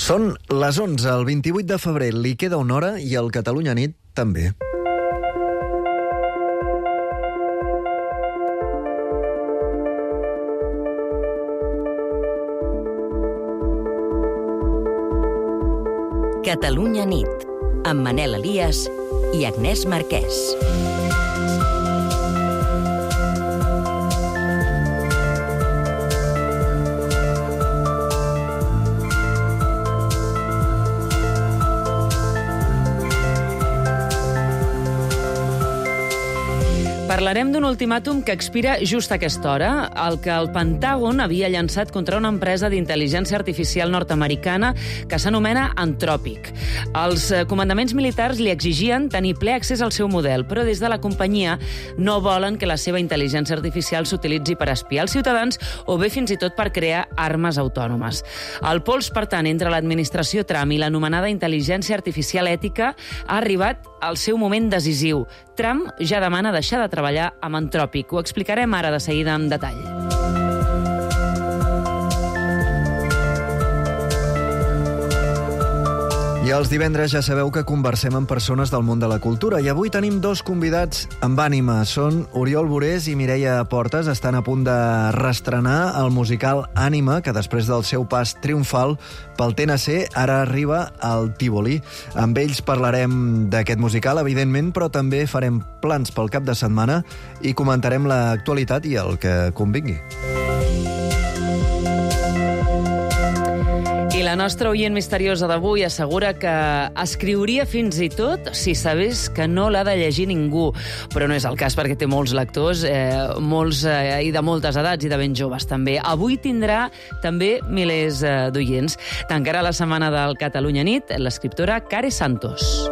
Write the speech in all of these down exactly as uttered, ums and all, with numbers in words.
Són les onze, el vint-i-vuit de febrer, li queda una hora i el Catalunya Nit també. Catalunya Nit, amb Manel Elias i Agnès Marquès. Parlarem d'un ultimàtum que expira just a aquesta hora, el que el Pentàgon havia llançat contra una empresa d'intel·ligència artificial nord-americana que s'anomena Anthropic. Els comandaments militars li exigien tenir ple accés al seu model, però des de la companyia no volen que la seva intel·ligència artificial s'utilitzi per espiar els ciutadans o bé fins i tot per crear armes autònomes. El pols, per tant, entre l'administració Trump i l'anomenada intel·ligència artificial ètica ha arribat al seu moment decisiu. Trump ja demana deixar de treballar amb Anthropic. Ho explicarem ara de seguida en detall. I els divendres ja sabeu que conversem amb persones del món de la cultura i avui tenim dos convidats amb ànima. Són Oriol Borés i Mireia Portes. Estan a punt de reestrenar el musical Ànima, que després del seu pas triomfal pel T N C ara arriba al Tívoli. Amb ells parlarem d'aquest musical, evidentment, però també farem plans pel cap de setmana i comentarem l'actualitat i el que convingui. I la nostra oient misteriosa d'avui assegura que escriuria fins i tot si sabés que no l'ha de llegir ningú. Però no és el cas perquè té molts lectors, eh, molts eh, i de moltes edats i de ben joves també. Avui tindrà també milers eh, d'oients. Tancarà la setmana del Catalunya Nit l'escriptora Care Santos.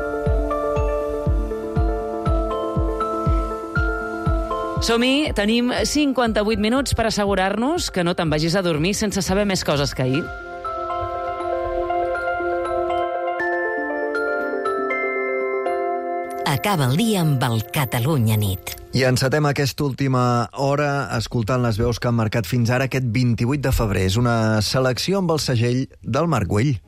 Som-hi, tenim cinquanta-vuit minuts per assegurar-nos que no te'n vagis a dormir sense saber més coses que ahir. Acaba el dia amb el Catalunya Nit. I encetem aquesta última hora escoltant les veus que han marcat fins ara aquest vint-i-vuit de febrer. És una selecció amb el segell del Marc Güell.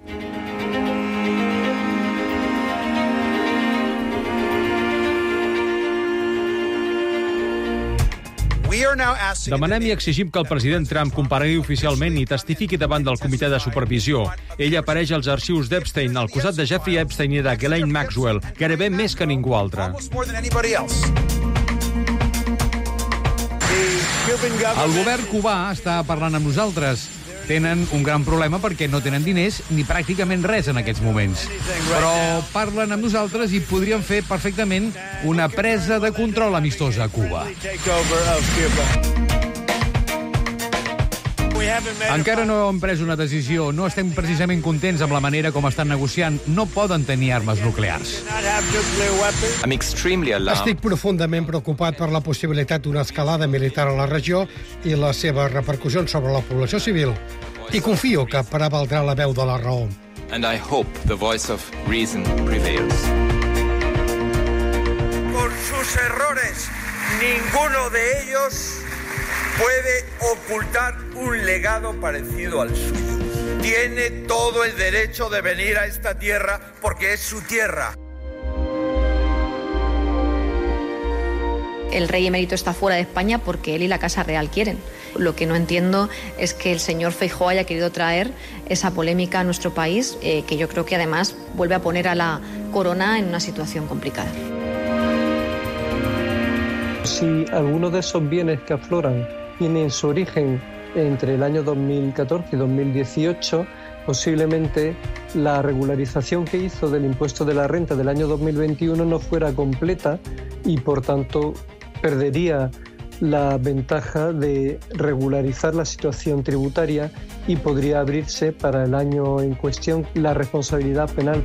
Demanem i exigim que el president Trump comparegui oficialment i testifiqui davant del comitè de supervisió. Ell apareix als arxius d'Epstein, al costat de Jeffrey Epstein i de Ghislaine Maxwell, gairebé més que ningú altre. El govern cubà està parlant amb nosaltres. Tenen un gran problema perquè no tenen diners ni pràcticament res en aquests moments. Però parlen amb nosaltres i podrien fer perfectament una presa de control amistosa a Cuba. Encara no hem pres una decisió. No estem precisament contents amb la manera com estan negociant. No poden tenir armes nuclears. Estic profundament preocupat per la possibilitat d'una escalada militar a la regió i les seves repercussions sobre la població civil. I confio que prevaldrà la veu de la raó. And I hope the voice of reason prevails. Por sus errores, ninguno de ellos puede ocultar un legado parecido al suyo. Tiene todo el derecho de venir a esta tierra porque es su tierra. El rey emérito está fuera de España porque él y la Casa Real quieren. Lo que no entiendo es que el señor Feijóo haya querido traer esa polémica a nuestro país, eh, que yo creo que además vuelve a poner a la corona en una situación complicada. Si alguno de esos bienes que afloran tienen su origen entre el año dos mil catorce y dos mil dieciocho, posiblemente la regularización que hizo del impuesto de la renta del año dos mil veintiuno no fuera completa y, por tanto, perdería la ventaja de regularizar la situación tributaria y podría abrirse para el año en cuestión la responsabilidad penal.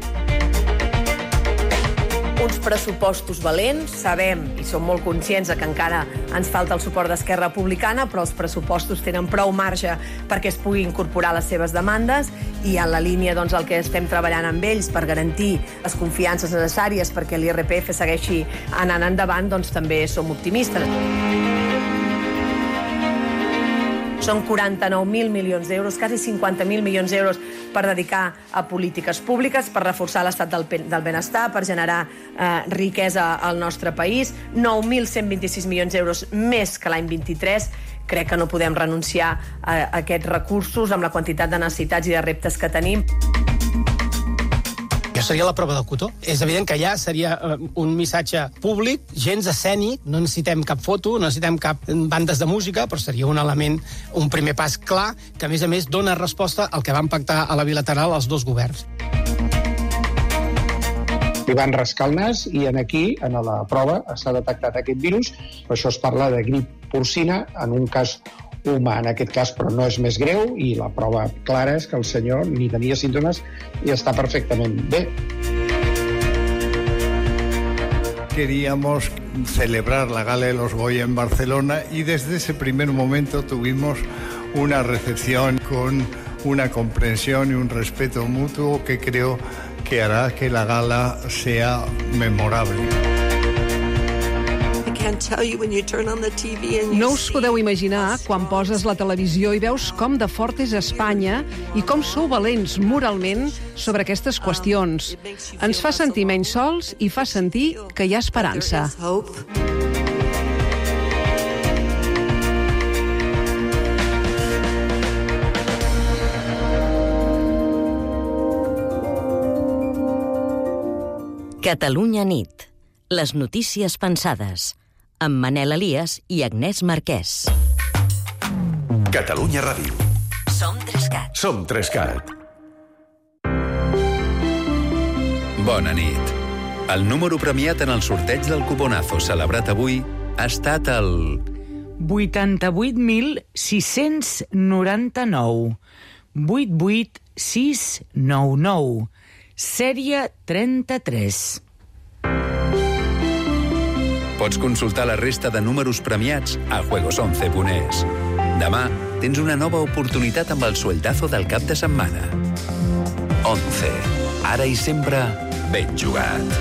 Uns pressupostos valents, sabem i som molt conscients que encara ens falta el suport d'Esquerra Republicana, però els pressupostos tenen prou marge perquè es pugui incorporar les seves demandes i en la línia doncs, el que estem treballant amb ells per garantir les confiances necessàries perquè l'I R P F segueixi anant endavant, doncs també som optimistes. Són quaranta-nou mil milions d'euros, quasi cinquanta mil milions d'euros per dedicar a polítiques públiques, per reforçar l'estat del, del benestar, per generar eh, riquesa al nostre país. nou mil cent vint-i-sis milions d'euros més que l'any vint-i-tres. Crec que no podem renunciar a aquests recursos amb la quantitat de necessitats i de reptes que tenim. Jo seria la prova del cotó. És evident que allà seria un missatge públic, gens escènic, no necessitem cap foto, no necessitem cap bandes de música, però seria un element, un primer pas clar, que a més a més dona resposta al que van pactar a la bilateral els dos governs. Li van rascar el nas i en aquí, en la prova, s'ha detectat aquest virus. Per això es parla de grip porcina, en un cas humà, en aquest cas, però no és més greu, i la prova clara és que el senyor ni tenia símptomes i està perfectament bé. Queríamos celebrar la Gala de los Goya en Barcelona y desde ese primer momento tuvimos una recepción con una comprensión y un respeto mutuo que creo que hará que la gala sea memorable. No us podeu imaginar quan poses la televisió i veus com de fort és Espanya i com sou valents moralment sobre aquestes qüestions. Ens fa sentir menys sols i fa sentir que hi ha esperança. Catalunya nit. Les notícies pensades. Amb Manel Elias i Agnès Marquès. Catalunya Ràdio. Som Trescat. Som Trescat. Bona nit. El número premiat en el sorteig del cuponazo celebrat avui ha estat el... vuitanta-vuit mil sis-cents noranta-nou. vuit vuit sis nou nou. Sèrie trenta-tres. Pots consultar la resta de números premiats a juegos once punt es. Demà tens una nova oportunitat amb el sueldazo del cap de setmana. onze. Ara i sempre, ben jugat.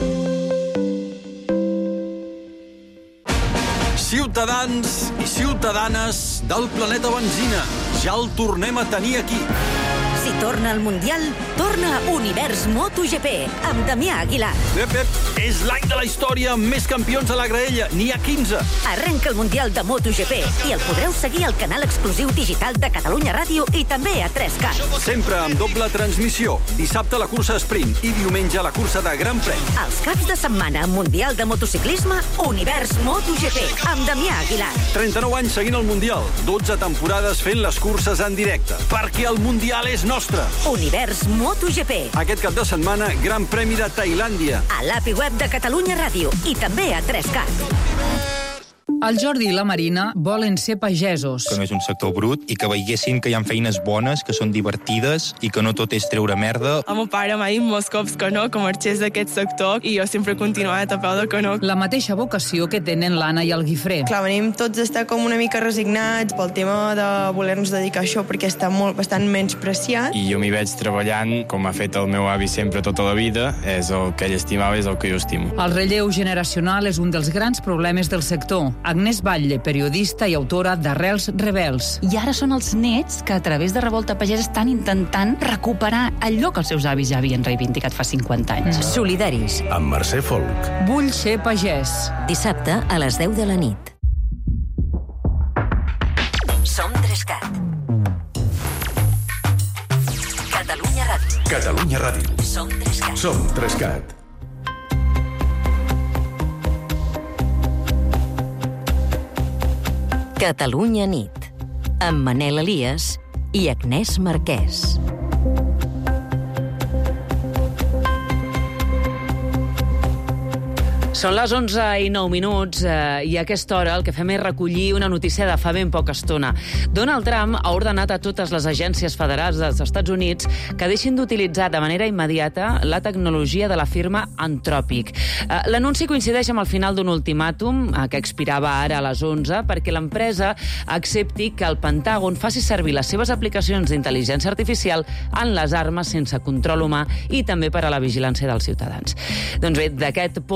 Ciutadans i ciutadanes del planeta Benzina, ja el tornem a tenir aquí. Si torna al Mundial, torna Univers MotoGP, amb Damià Aguilar. Ep, ep, és l'any de la història amb més campions a la graella. N'hi ha quinze. Arrenca el Mundial de MotoGP i el podreu seguir al canal exclusiu digital de Catalunya Ràdio i també a Trescat. Sempre amb doble transmissió. Dissabte la cursa sprint i diumenge la cursa de Gran Premi. Els caps de setmana Mundial de motociclisme, Univers MotoGP, amb Damià Aguilar. trenta-nou anys seguint el Mundial, dotze temporades fent les curses en directe. Perquè el Mundial és nostre. Univers MotoGP. Aquest cap de setmana, Gran Premi de Tailàndia. A l'A P I web de Catalunya Ràdio i també a Trescat. El Jordi i la Marina volen ser pagesos. Que no és un sector brut i que veiessin que hi ha feines bones, que són divertides i que no tot és treure merda. El meu pare m'ha dit molts cops que no, que marxés d'aquest sector i jo sempre he continuat a peu de que no. La mateixa vocació que tenen l'Anna i el Guifré. Clar, venim tots a estar com una mica resignats pel tema de voler-nos dedicar a això perquè està molt, bastant menys preciat. I jo m'hi veig treballant, com ha fet el meu avi sempre tota la vida, és el que ell estimava, és el que jo estimo. El relleu generacional és un dels grans problemes del sector. Agnès Batlle, periodista i autora d'Arrels Rebels. I ara són els nets que a través de Revolta Pagès estan intentant recuperar allò que els seus avis ja havien reivindicat fa cinquanta anys. Mm. Solidaris. Amb Mercè Folk. Vull ser pagès. Dissabte a les deu de la nit. Som Trescat. Catalunya Ràdio. Catalunya Ràdio. Som Trescat. Som Trescat. Catalunya nit, amb Manel Elias i Agnès Marquès. Són les onze i nou minuts eh, i a aquesta hora el que fem és recollir una notícia de fa ben poca estona. Donald Trump ha ordenat a totes les agències federals dels Estats Units que deixin d'utilitzar de manera immediata la tecnologia de la firma Anthropic. Eh, L'anunci coincideix amb el final d'un ultimàtum eh, que expirava ara a les onze perquè l'empresa accepti que el Pentàgon faci servir les seves aplicacions d'intel·ligència artificial en les armes sense control humà i també per a la vigilància dels ciutadans. Doncs bé, d'aquest pols entre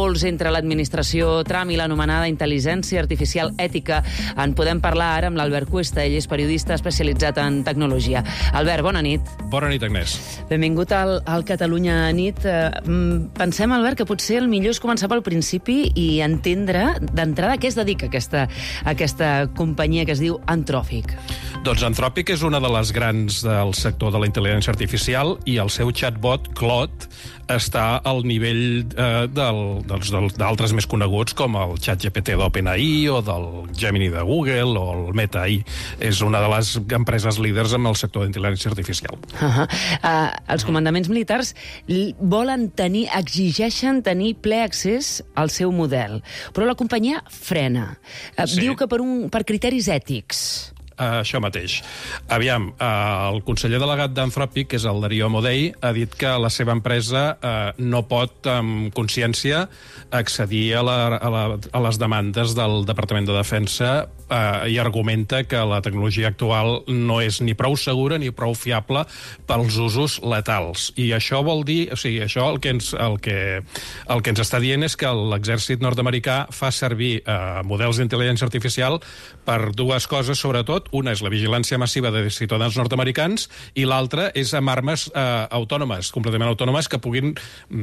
sobre l'administració Trump i l'anomenada intel·ligència artificial ètica en podem parlar ara amb l'Albert Cuesta. Ell és periodista especialitzat en tecnologia. Albert, bona nit. Bona nit, Agnès. Benvingut al, al Catalunya Nit. Pensem, Albert, que potser el millor és començar pel principi i entendre d'entrada a què es dedica aquesta, aquesta companyia que es diu Anthropic. Doncs Anthropic és una de les grans del sector de la intel·ligència artificial i el seu chatbot, Claude, està al nivell eh, del, dels, d'altres més coneguts com el ChatGPT d'OpenAI o del Gemini de Google o el Meta A I. És una de les empreses líders en el sector d'intel·ligència artificial. Uh -huh. uh, els comandaments militars volen tenir, exigeixen tenir ple accés al seu model, però la companyia frena. Uh, sí. Diu que per, un, per criteris ètics. Uh, això mateix. Aviam, uh, el conseller delegat d'Anthropic, que és el Darío Amodei, ha dit que la seva empresa uh, no pot, amb consciència, accedir a, la, a, la, a les demandes del Departament de Defensa uh, i argumenta que la tecnologia actual no és ni prou segura ni prou fiable pels usos letals. I això vol dir, o sigui, això el que ens, el que, el que ens està dient és que l'exèrcit nord-americà fa servir uh, models d'intel·ligència artificial per dues coses, sobretot. Una és la vigilància massiva de ciutadans nord-americans i l'altra és amb armes eh, autònomes, completament autònomes, que puguin,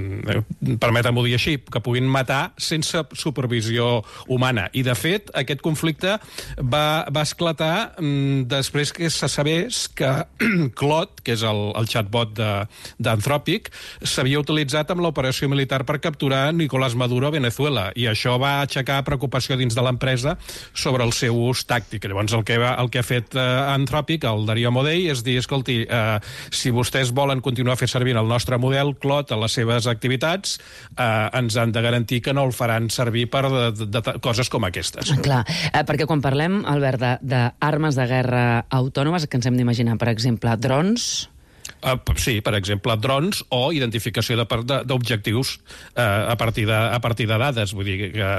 mm, permetem-ho dir així, que puguin matar sense supervisió humana. I, de fet, aquest conflicte va, va esclatar mm, després que se sabés que Claude, que és el, el chatbot d'Anthropic, s'havia utilitzat amb l'operació militar per capturar Nicolás Maduro a Venezuela, i això va aixecar preocupació dins de l'empresa sobre el seu ús tàctic. Llavors, el que va, el que ha fet eh, Anthropic, el Darío Amodei, és dir, escolti, eh, si vostès volen continuar a fer servir el nostre model Claude a les seves activitats, eh, ens han de garantir que no el faran servir per de, de, de coses com aquestes. Clar, eh, perquè quan parlem, Albert, d'armes de, de guerra autònomes, que ens hem d'imaginar, per exemple, drons... Uh, sí, per exemple, drons o identificació d'objectius uh, a partir de, a partir de dades. Vull dir que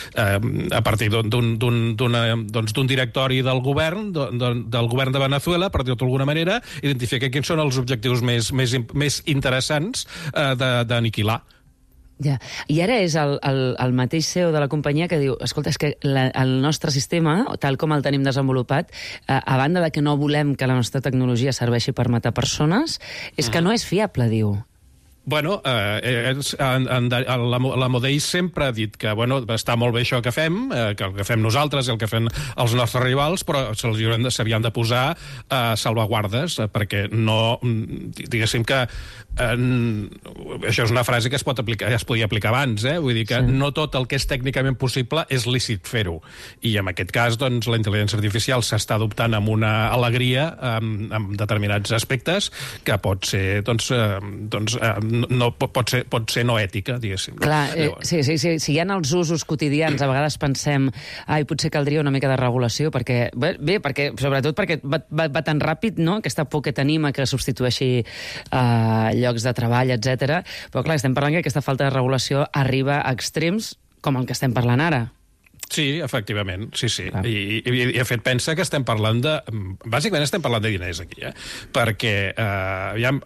uh, a partir d'un doncs, directori del govern, de, del govern de Venezuela, per dir-ho d'alguna manera, identificar quins són els objectius més, més, més interessants uh, d'aniquilar. Ja. I ara és el, el, el mateix C E O de la companyia que diu, escolta, és que la, el nostre sistema, tal com el tenim desenvolupat, eh, a banda de que no volem que la nostra tecnologia serveixi per matar persones, és que no és fiable, diu. Bueno, eh, en, en, l'Amodei sempre ha dit que bueno, està molt bé això que fem, eh, que el que fem nosaltres i el que fem els nostres rivals, però s'havien de posar eh, salvaguardes, eh, perquè no, diguéssim que eh, això és una frase que es pot aplicar, ja es podia aplicar abans, eh? Vull dir que sí. No tot el que és tècnicament possible és lícit fer-ho. I en aquest cas, doncs, la intel·ligència artificial s'està adoptant amb una alegria en, en determinats aspectes que pot ser, doncs, eh, doncs eh, no, pot, ser, pot ser no ètica, diguéssim. Clar, eh, sí, sí, sí, si hi ha els usos quotidians, a vegades pensem ai, potser caldria una mica de regulació, perquè, bé, bé perquè, sobretot perquè va, va, va tan ràpid, no?, aquesta por que tenim a que substitueixi eh, llocs de treball, etcètera. Però clar, estem parlant que aquesta falta de regulació arriba a extrems com el que estem parlant ara. Sí, efectivament, sí, sí. I, i, i, de fet, pensa que estem parlant de... Bàsicament estem parlant de diners aquí, eh? Perquè, eh, aviam,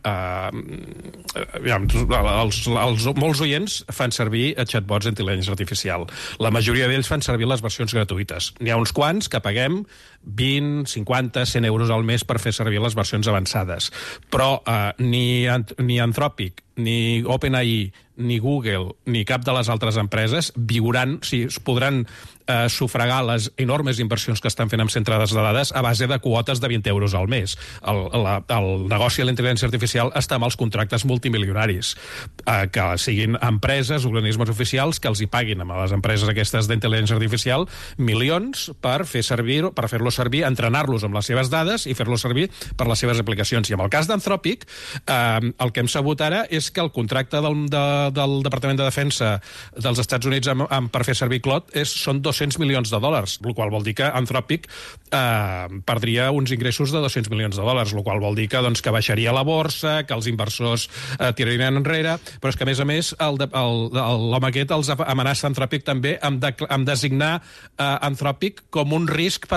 eh, aviam els, els, molts oients fan servir chatbots d'intel·ligència artificial. La majoria d'ells fan servir les versions gratuïtes. N'hi ha uns quants que paguem vint, cinquanta, cent euros al mes per fer servir les versions avançades. Però eh, ni, ni Anthropic, ni OpenAI, ni Google, ni cap de les altres empreses viuran, o sigui, es podran eh, sufragar les enormes inversions que estan fent amb centrades de dades a base de quotes de vint euros al mes. El, la, el negoci de la intel·ligència artificial està amb els contractes multimilionaris, eh, que siguin empreses, organismes oficials, que els hi paguin a les empreses aquestes d'intel·ligència artificial milions per fer servir, per fer-los servir, entrenar-los amb les seves dades i fer-los servir per les seves aplicacions. I en el cas d'Anthropic, eh, el que hem sabut ara és que el contracte del, de, del Departament de Defensa dels Estats Units amb, amb, per fer servir Claude és, són dos-cents milions de dòlars, el qual vol dir que Anthropic eh, perdria uns ingressos de dos-cents milions de dòlars, el qual vol dir que, doncs, que baixaria la borsa, que els inversors eh, tirarien enrere, però és que, a més a més, l'home aquest els amenaça Anthropic també amb, de, amb designar eh, Anthropic com un risc per la cadena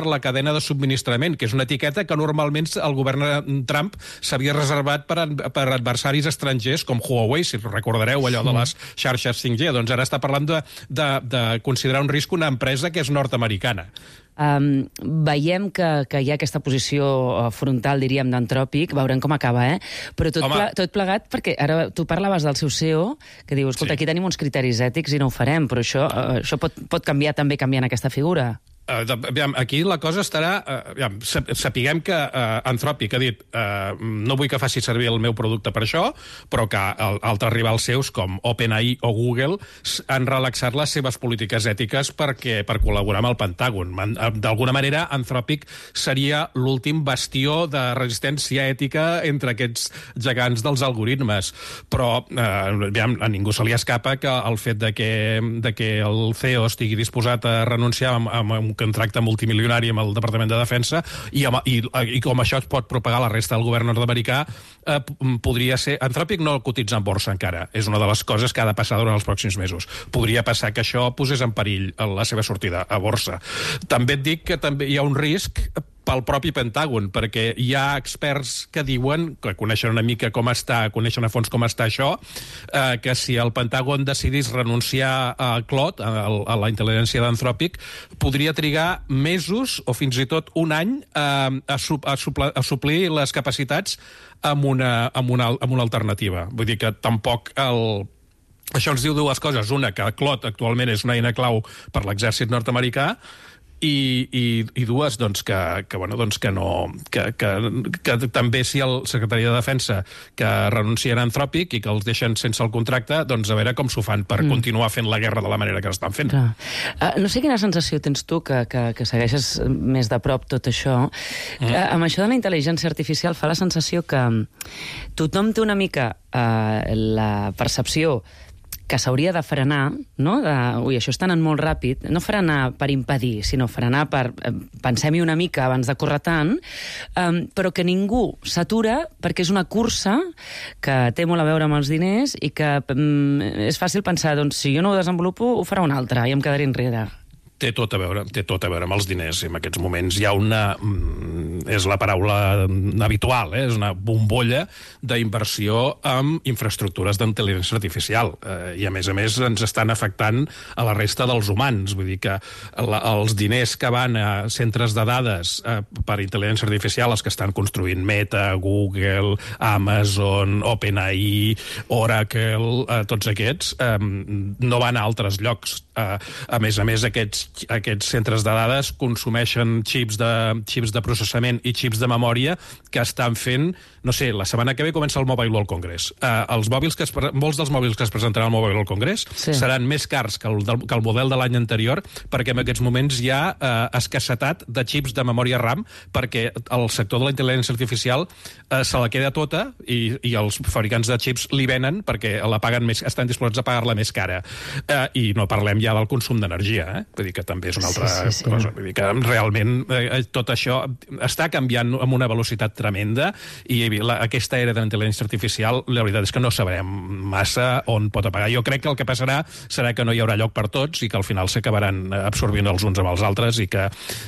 cadena de subministrament, que és una etiqueta que normalment el govern Trump s'havia reservat per, per adversaris estrangers com Huawei, si recordareu allò de les xarxes cinc G. Doncs ara està parlant de, de, de considerar un risc una empresa que és nord-americana. Um, veiem que, que hi ha aquesta posició frontal, diríem, d'Antròpic, veurem com acaba, eh? Però tot, ple, tot plegat, perquè ara tu parlaves del seu C E O, que diu, escolta, sí. Aquí tenim uns criteris ètics i no ho farem, però això, uh, això pot, pot canviar també canviant aquesta figura. Uh, aquí la cosa estarà... Uh, sapiguem que uh, Anthropic ha dit uh, no vull que faci servir el meu producte per això, però que el, altres rivals seus, com OpenAI o Google, han relaxat les seves polítiques ètiques perquè, per col·laborar amb el Pentàgon. D'alguna manera, Anthropic seria l'últim bastió de resistència ètica entre aquests gegants dels algoritmes. Però uh, a ningú se li escapa que el fet de que, de que el C E O estigui disposat a renunciar a, a un contracte multimilionari amb el Departament de Defensa i, i, i com això es pot propagar a la resta del govern nord-americà, eh, podria ser... Anthropic no cotitza en borsa encara. És una de les coses que ha de passar durant els pròxims mesos. Podria passar que això posés en perill la seva sortida a borsa. També et dic que també hi ha un risc pel propi Pentàgon, perquè hi ha experts que diuen, que coneixen una mica com està, coneixen a fons com està això, eh, que si el Pentàgon decidís renunciar a Claude, a, a la intel·ligència d'Anthropic, podria trigar mesos o fins i tot un any eh, a, su, a, supla, a suplir les capacitats amb una, amb, una, amb una alternativa. Vull dir que tampoc el... Això ens diu dues coses. Una, que Claude actualment és una eina clau per l'exèrcit nord-americà, I, i, i dues, doncs, que, que, bueno, doncs, que, no, que, que, que també si el secretari de Defensa que renuncien a Anthropic i que els deixen sense el contracte, doncs a veure com s'ho fan per mm. continuar fent la guerra de la manera que l'estan fent. Uh, no sé quina sensació tens tu, que, que, que segueixes més de prop tot això. Mm. Uh, amb això de la intel·ligència artificial fa la sensació que tothom té una mica uh, la percepció que s'hauria de frenar, no? De, ui, això està anant molt ràpid. No frenar per impedir, sinó frenar per... Eh, pensem-hi una mica abans de córrer tant, um, però que ningú s'atura perquè és una cursa que té molt a veure amb els diners i que um, és fàcil pensar, doncs, si jo no ho desenvolupo, ho farà un altre i em quedaré enrere. Té tot a veure, té tot a veure amb els diners. I en aquests moments hi ha una... És la paraula habitual, eh? És una bombolla d'inversió en infraestructures d'intel·ligència artificial. Eh, I, a més a més, ens estan afectant a la resta dels humans. Vull dir que la, els diners que van a centres de dades eh, per intel·ligència artificial, els que estan construint Meta, Google, Amazon, OpenAI, Oracle, eh, tots aquests, eh, no van a altres llocs. Eh, a més a més, aquests aquests centres de dades consumeixen xips de, xips de processament i xips de memòria que estan fent, no sé, la setmana que ve comença el Mobile World Congress. Uh, els mòbils que es, molts dels mòbils que es presentaran al Mobile World Congress sí. seran més cars que el, del, que el model de l'any anterior, perquè en aquests moments hi ha uh, escassetat de xips de memòria RAM, perquè el sector de la intel·ligència artificial uh, se la queda tota i, i els fabricants de xips li venen perquè la paguen més, estan disposats a pagar-la més cara. Uh, I no parlem ja del consum d'energia, eh? Vull dir que també és una altra sí, sí, sí. cosa. Vull dir que realment eh, tot això està canviant amb una velocitat tremenda i la, aquesta era de l'intel·ligència artificial, la veritat és que no sabrem massa on pot apagar. Jo crec que el que passarà serà que no hi haurà lloc per tots i que al final s'acabaran absorbint els uns amb els altres i que,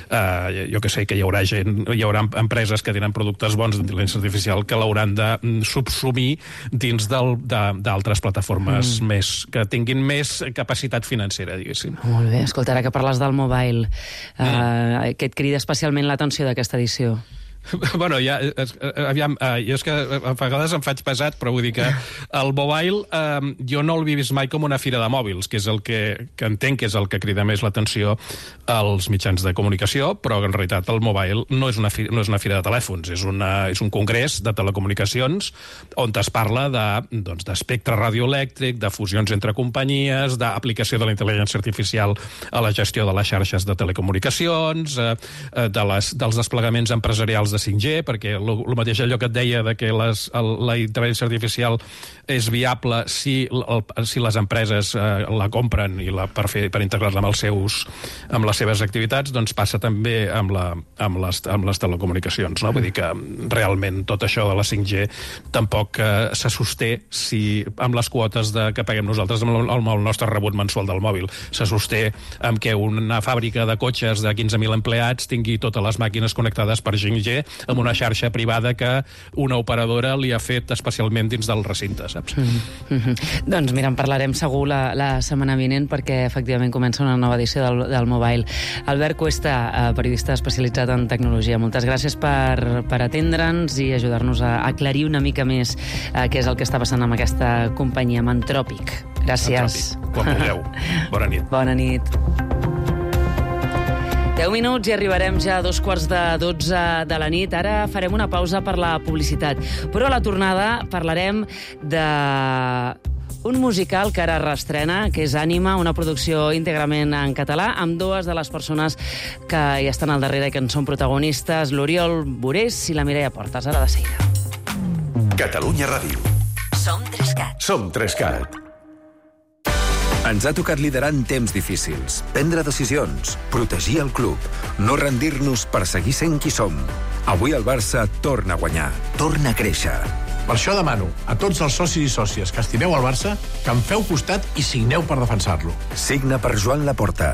eh, jo que sé, que hi haurà gent, hi haurà empreses que tenen productes bons d'intel·ligència artificial que l'hauran de subsumir dins d'altres plataformes mm. més, que tinguin més capacitat financera, diguéssim. Molt bé, escolta, ara que parles del mobile, mm. uh, que et crida especialment l'atenció d'aquesta edició? Bueno, ja, aviam, jo és que a vegades em faig pesat, però vull dir que el mobile eh, jo no l'he vist mai com una fira de mòbils, que és el que, que entenc que és el que crida més l'atenció als mitjans de comunicació, però en realitat el mobile no és una fira, no és una fira de telèfons, és, una, és un congrés de telecomunicacions on es parla de, doncs, d'espectre radioelèctric, de fusions entre companyies, d'aplicació de la intel·ligència artificial a la gestió de les xarxes de telecomunicacions, eh, de les, dels desplegaments empresarials de cinc G, perquè el mateix allò que et deia de que les, el, la intel·ligència artificial és viable si, el, si les empreses eh, la compren i la, per, fer, per integrar-la amb, els seus, amb les seves activitats, doncs passa també amb, la, amb, les, amb les telecomunicacions. No? Vull dir que realment tot això de la cinc G tampoc eh, se sosté si amb les quotes de, que paguem nosaltres amb el, amb el nostre rebut mensual del mòbil. Se sosté amb que una fàbrica de cotxes de quinze mil empleats tingui totes les màquines connectades per cinc G amb una xarxa privada que una operadora li ha fet especialment dins del recinte, saps? Mm -hmm. Doncs mira, en parlarem segur la, la setmana vinent perquè efectivament comença una nova edició del, del Mobile. Albert Cuesta, periodista especialitzat en tecnologia, moltes gràcies per, per atendre'ns i ajudar-nos a aclarir una mica més eh, què és el que està passant amb aquesta companyia, amb Anthropic. Gràcies. Anthropic, quan vulgueu. Bona nit. Bona nit. deu minuts i arribarem ja a dos quarts de dotze de la nit. Ara farem una pausa per la publicitat. Però a la tornada parlarem de un musical que ara reestrena, que és Ànima, una producció íntegrament en català, amb dues de les persones que hi estan al darrere i que en són protagonistes, l'Oriol Borés i la Mireia Portes. Ara de seguida. Catalunya Ràdio. Som Trescat. Som Trescat. Ens ha tocat liderar en temps difícils, prendre decisions, protegir el club, no rendir-nos per seguir sent qui som. Avui el Barça torna a guanyar, torna a créixer. Per això demano a tots els socis i sòcies que estimeu el Barça que em feu costat i signeu per defensar-lo. Signa per Joan Laporta.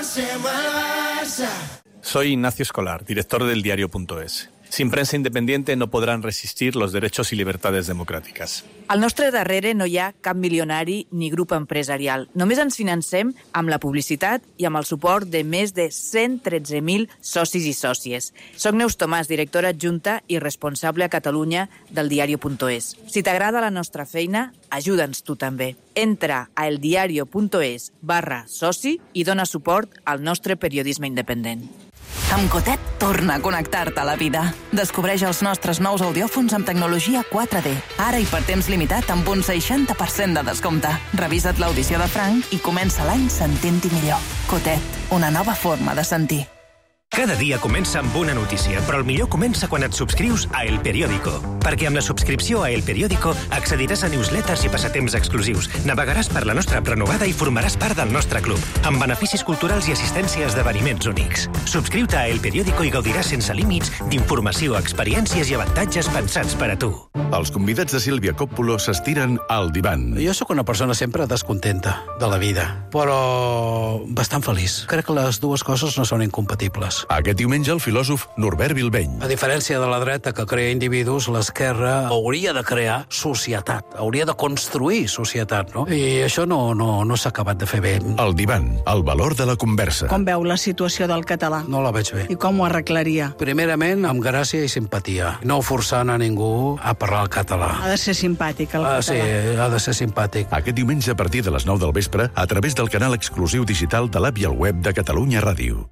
Soy Ignacio Escolar, director del diario punto es. Sin prensa independiente no podrán resistir los derechos y libertades democràtiques. Al nostre darrere no hi ha cap milionari ni grup empresarial. Només ens financem amb la publicitat i amb el suport de més de cent tretze mil socis i sòcies. Soc Neus Tomàs, directora adjunta i responsable a Catalunya del diario punto es. Si t'agrada la nostra feina, ajuda'ns tu també. Entra a eldiario.es barra soci i dona suport al nostre periodisme independent. Amb Cotet torna a connectar-te a la vida. Descobreix els nostres nous audiòfons amb tecnologia quatre D. Ara i per temps limitat amb un seixanta per cent de descompte. Revisa't l'audició de Frank i comença l'any sentint-hi millor. Cotet, una nova forma de sentir. Cada dia comença amb una notícia, però el millor comença quan et subscrius a El Periódico. Perquè amb la subscripció a El Periódico accediràs a newsletters i passatemps exclusius, navegaràs per la nostra renovada i formaràs part del nostre club, amb beneficis culturals i assistència a esdeveniments únics. Subscriu-te a El Periódico i gaudiràs sense límits d'informació, experiències i avantatges pensats per a tu. Els convidats de Sílvia Coppola s'estiren al divan. Jo sóc una persona sempre descontenta de la vida, però bastant feliç. Crec que les dues coses no són incompatibles. Aquest diumenge el filòsof Norbert Bilbeny. A diferència de la dreta que crea individus, l'esquerra hauria de crear societat, hauria de construir societat, no? I això no, no, no s'ha acabat de fer bé. El divan, el valor de la conversa. Com veu la situació del català? No la veig bé. I com ho arreglaria? Primerament, amb gràcia i simpatia, no forçant a ningú a parlar el català. Ha de ser simpàtic, el ah, català. Sí, ha de ser simpàtic. Aquest diumenge a partir de les nou del vespre, a través del canal exclusiu digital de l'app i el web de Catalunya Ràdio.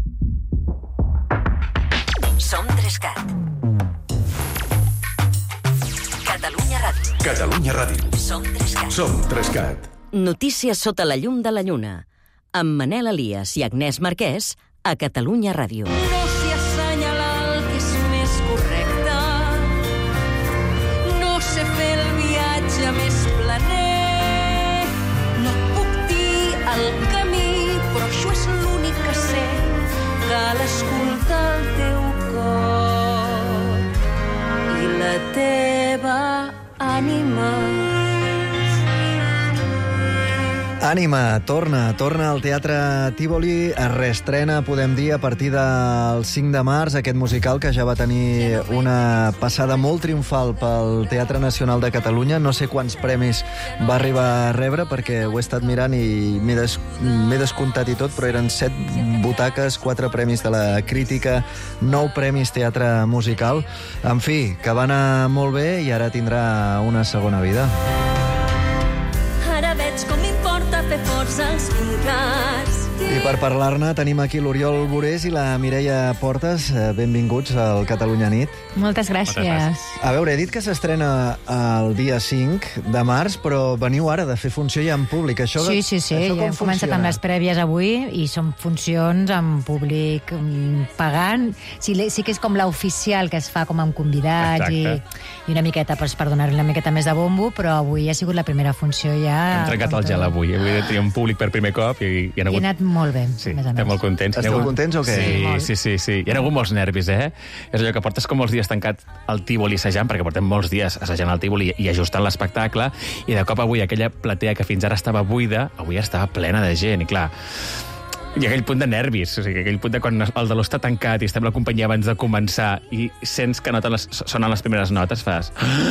Som Trescat. Catalunya Ràdio. Catalunya Ràdio. Som Trescat. Som Trescat. Notícies sota la llum de la lluna. Amb Manel Elias i Agnès Marquès a Catalunya Ràdio. No s'hi assenyala el que és més correcte. No sé fer el viatge més planer. No et puc dir el camí, però això és l'únic que sé. Cal escoltar el teu cor i la teva ànima. Ànima, torna, torna al Teatre Tívoli, es reestrena, podem dir, a partir del cinc de març, aquest musical que ja va tenir una passada molt triomfal pel Teatre Nacional de Catalunya. No sé quants premis va arribar a rebre, perquè ho he estat mirant i m'he des, m'he descomptat i tot, però eren set butaques, quatre premis de la crítica, nou premis teatre musical. En fi, que va anar molt bé i ara tindrà una segona vida. Ara veig com m'importa fer forts els vincats. I per parlar-ne tenim aquí l'Oriol Borés i la Mireia Portes. Benvinguts al Catalunya Nit. Moltes gràcies. A veure, he dit que s'estrena el dia cinc de març, però veniu ara de fer funció ja en públic. Això, Sí, sí, sí. això Ja hem començat amb les prèvies avui i són funcions amb públic pagant. Sí, sí que és com l'oficial que es fa com amb convidats i, i una miqueta pues, per donar-li una miqueta més de bombo, però avui ha sigut la primera funció ja... Hem trencat el gel avui. Avui teníem un públic per primer cop i, i han hagut... I ha anat molt bé, sí, a més a més. estem molt contents. Esteu hagut... contents o què? Sí, sí, sí, sí. Hi ha hagut molts nervis, eh? És allò que portes com molts dies tancat al Tívoli assajant, perquè portem molts dies assajant al Tívoli i ajustant l'espectacle, i de cop avui aquella platea que fins ara estava buida, avui estava plena de gent, i clar... Hi ha aquell punt de nervis, o sigui, aquell punt de quan el de l'O està tancat i estem la companyia abans de començar i sents que noten les, sonen les primeres notes, fas...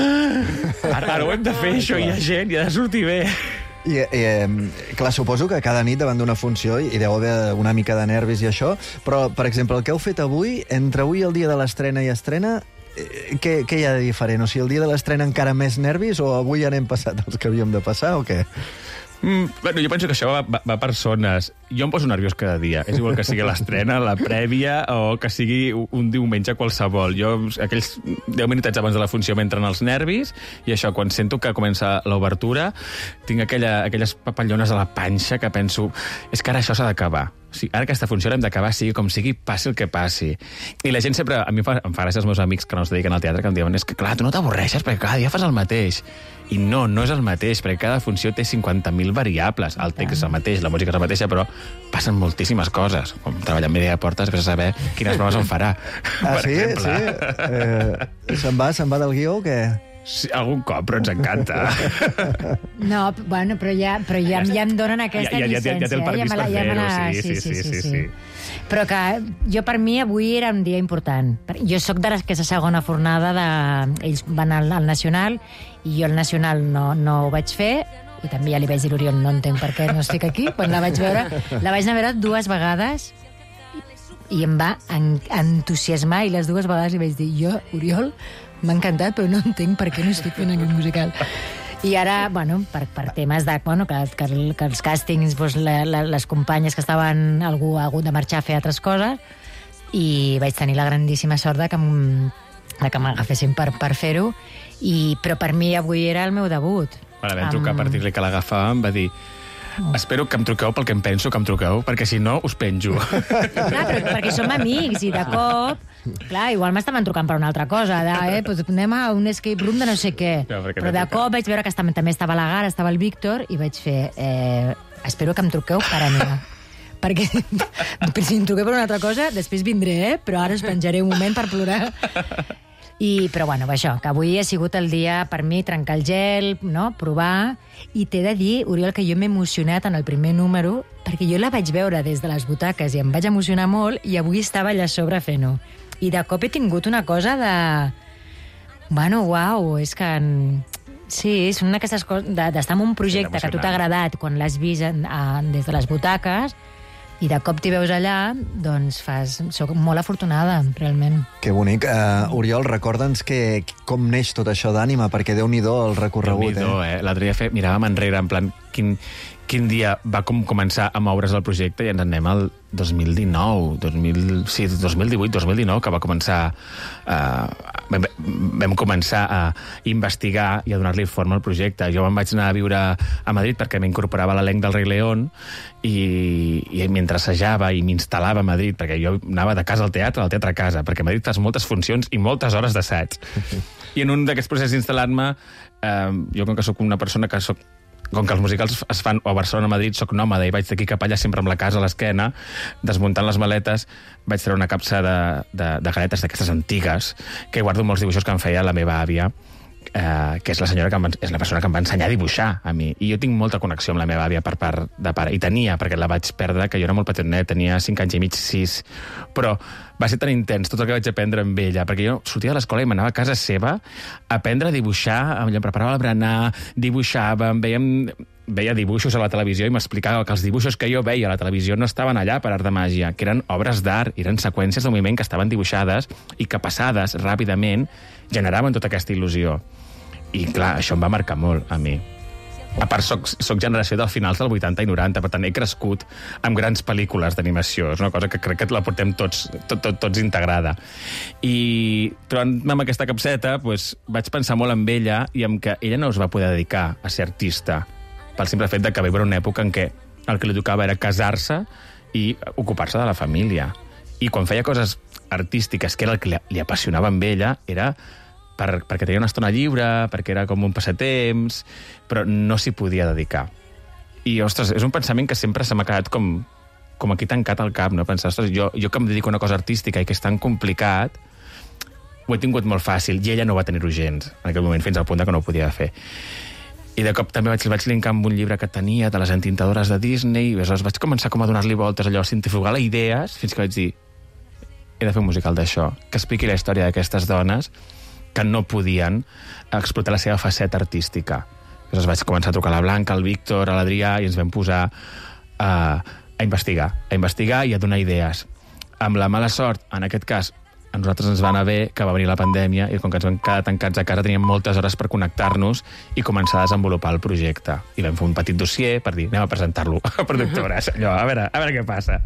Ara, ara ho hem de fer, això, hi ha gent, i ha de sortir bé. I, i eh, clar, suposo que cada nit davant d'una funció hi deu haver una mica de nervis i això, però, per exemple, el que heu fet avui, entre avui i el dia de l'estrena i estrena, eh, què, què hi ha de diferent? O sigui, el dia de l'estrena encara més nervis o avui ja n'hem passat els que havíem de passar o què? Mm, bueno, jo penso que això va, va, va per zones. Jo em poso nerviós cada dia. És igual que sigui l'estrena, la prèvia o que sigui un diumenge qualsevol. Jo, aquells deu minutets abans de la funció m'entren els nervis i això, quan sento que comença l'obertura, tinc aquella, aquelles papallones a la panxa que penso, és que ara això s'ha d'acabar. O sigui, ara aquesta funció l'hem d'acabar, sigui com sigui, passi el que passi. I la gent sempre... A mi em fa, em fa gràcia els meus amics que no es dediquen al teatre, que em diuen, és que clar, tu no t'avorreixes perquè cada dia fas el mateix. I no, no és el mateix, perquè cada funció té cinquanta mil variables. El text és el mateix, la música és la mateixa, però passen moltíssimes coses. Com treballar amb Mireia Portes, vés a saber quines proves em farà. Ah, sí? Sí? Eh, se'n va, se'n va del guió o què? Sí, algun cop, però ens encanta. No, bueno, però ja, però ja, ja em donen aquesta ja, ja, ja, llicència. Ja té el permís ja per ja fer-ho, la... sí, sí, sí, sí, sí, sí. Però que jo, per mi, avui era un dia important. Jo sóc de les que és la segona fornada de... Ells van al, al Nacional i jo al Nacional no, no ho vaig fer, i també ja li vaig dir a l'Oriol, no entenc per què no estic aquí, quan la vaig veure. La vaig anar a veure dues vegades i em va en, entusiasmar, i les dues vegades li vaig dir, jo, Oriol, m'ha encantat, però no entenc per què no estic fent aquest musical. I ara, bueno, per, per temes de, bueno, que, que, que els càstings, doncs, la, la, les companyes que estaven, algú ha hagut de marxar a fer altres coses, i vaig tenir la grandíssima sort de que, de que m'agafessin per, per fer-ho, i, però per mi avui era el meu debut. Ara vam trucar per dir-li que l'agafàvem, va dir... Espero que em truqueu pel que em penso que em truqueu, perquè si no, us penjo. Clar, però perquè som amics, i de cop... Clar, igual m'estaven trucant per una altra cosa, de, eh, pues anem a un escape room de no sé què. No, però de cop vaig veure que estava, també estava la Gara, estava el Víctor, i vaig fer... Eh, espero que em truqueu per anar. Perquè si em truqueu per una altra cosa, després vindré, eh? Però ara us penjaré un moment per plorar. I, però bueno, això, que avui ha sigut el dia per mi trencar el gel, no? Provar, i t'he de dir, Oriol, que jo m'he emocionat en el primer número, perquè jo la vaig veure des de les butaques i em vaig emocionar molt, i avui estava allà sobre fent-ho. I de cop he tingut una cosa de... Bueno, uau, és que... Sí, són aquestes coses d'estar en un projecte que a tu t'ha agradat quan l'has vist en, en, des de les butaques, i de cop t'hi veus allà, doncs fas... Soc molt afortunada, realment. Que bonic. Uh, Oriol, recorda'ns que, com neix tot això d'Ànima, perquè Déu-n'hi-do el recorregut. Déu-n'hi-do, eh? eh? L'altre dia fe... miràvem enrere, en plan, quin, quin dia va com començar a moure's el projecte, i ens anem al dos mil dinou, dos mil... sí, dos mil divuit, dos mil dinou, que va començar... Uh, vam, vam començar a investigar i a donar-li forma al projecte. Jo me'n vaig anar a viure a Madrid perquè m'incorporava a l'elenc del Rei León, i, i mentre assajava i m'instal·lava a Madrid, perquè jo anava de casa al teatre, al teatre a casa, perquè a Madrid fas moltes funcions i moltes hores d'assaig. I en un d'aquests processos d'instal·lar-me, eh, jo com que sóc una persona que soc com que els musicals es fan o a Barcelona o a Madrid, soc nòmada i vaig d'aquí cap allà sempre amb la casa a l'esquena, desmuntant les maletes, vaig treure una capsa de, de, de galetes d'aquestes antigues, que guardo molts dibuixos que em feia la meva àvia, eh, que és la senyora que em va, és la persona que em va ensenyar a dibuixar a mi. I jo tinc molta connexió amb la meva àvia per part de pare. I tenia, perquè la vaig perdre, que jo era molt petitonet, tenia cinc anys i mig, sis. Però va ser tan intens tot el que vaig aprendre amb ella, perquè jo sortia de l'escola i m'anava a casa seva a aprendre a dibuixar, em preparava el berenar, dibuixava, em veiem... veia dibuixos a la televisió i m'explicava que els dibuixos que jo veia a la televisió no estaven allà per art de màgia, que eren obres d'art, eren seqüències de moviment que estaven dibuixades i que passades ràpidament generaven tota aquesta il·lusió. I clar, això em va marcar molt a mi. A part, soc, soc generació dels finals del vuitanta i noranta, per tant, he crescut amb grans pel·lícules d'animació. És una cosa que crec que la portem tots, tot, tot, tots integrada. I trobant-me amb aquesta capseta, doncs, vaig pensar molt en ella i en que ella no es va poder dedicar a ser artista, pel simple fet de que va haver una època en què el que li tocava era casar-se i ocupar-se de la família. I quan feia coses artístiques, que era el que li, li apassionava amb ella, era per, perquè tenia una estona lliure, perquè era com un passatemps, però no s'hi podia dedicar. I, ostres, és un pensament que sempre se m'ha quedat com, com aquí tancat al cap, no? Pensar, ostres, jo, jo que em dedico a una cosa artística i que és tan complicat, ho he tingut molt fàcil, i ella no va tenir-ho gens, en aquell moment, fins al punt que no ho podia fer. I de cop també vaig, vaig linkar amb un llibre que tenia de les entintadores de Disney, i aleshores vaig començar com a donar-li voltes allò, a centrifugar idees, fins que vaig dir, he de fer un musical d'això, que expliqui la història d'aquestes dones que no podien explotar la seva faceta artística. Llavors vaig començar a trucar a la Blanca, al Víctor, a l'Adrià, i ens vam posar a, a investigar, a investigar i a donar idees. Amb la mala sort, en aquest cas, a nosaltres ens va anar bé que va venir la pandèmia i com que ens vam quedar tancats a casa teníem moltes hores per connectar-nos i començar a desenvolupar el projecte. I vam fer un petit dossier per dir, anem a presentar-lo a productores, allò, a veure, a veure què passa.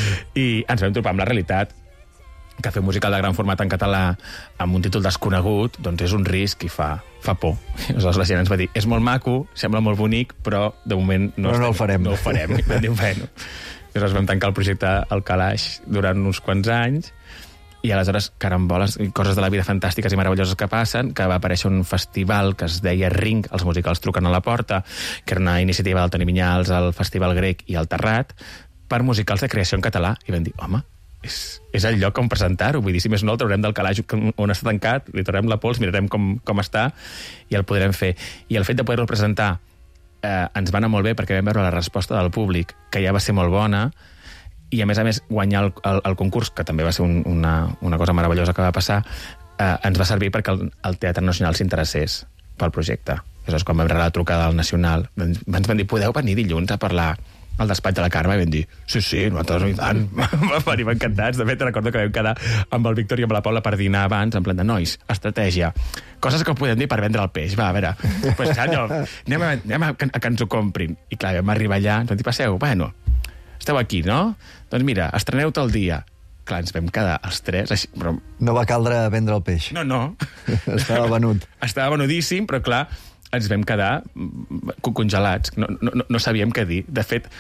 I ens vam trobar amb la realitat que fer un musical de gran format en català amb un títol desconegut, doncs és un risc i fa, fa por. I aleshores la gent ens va dir, és molt maco, sembla molt bonic, però de moment no, però estem, no el farem. No ho farem. I vam dir, bueno. I aleshores vam tancar el projecte al calaix durant uns quants anys i aleshores, caramboles, coses de la vida fantàstiques i meravelloses que passen, que va aparèixer un festival que es deia Ring, els musicals truquen a la porta, que era una iniciativa del Toni Vinyals, el Festival Grec i el Terrat, per musicals de creació en català. I vam dir, home, és, és el lloc on presentar-ho. Vull dir, si més no, el traurem del calaix on està tancat, li traurem la pols, mirarem com, com està i el podrem fer. I el fet de poder-lo presentar eh, ens va anar molt bé perquè vam veure la resposta del públic, que ja va ser molt bona, i a més a més guanyar el, el, el concurs, que també va ser un, una, una cosa meravellosa que va passar, eh, ens va servir perquè el, el Teatre Nacional s'interessés pel projecte. Aleshores, quan vam rebre la trucada del Nacional, ens van dir, podeu venir dilluns a parlar al despatx de la Carme, i vam dir, sí, sí, nosaltres i tant, venim encantats. De fet, recordo que vam quedar amb el Víctor i amb la Paula per dinar abans, en plan de nois, estratègia, coses que podem dir per vendre el peix, va, a veure, pues, allò, anem, a, anem a, a que ens ho comprin. I clar, vam arribar allà, ens vam dir, passeu, bueno, esteu aquí, no? Doncs mira, estreneu tot el dia. Clar, ens vam quedar els tres, així, però... No va caldre vendre el peix. No, no. Estava venut. Estava venudíssim, però clar, ens vam quedar congelats, no, no, no sabíem què dir. De fet,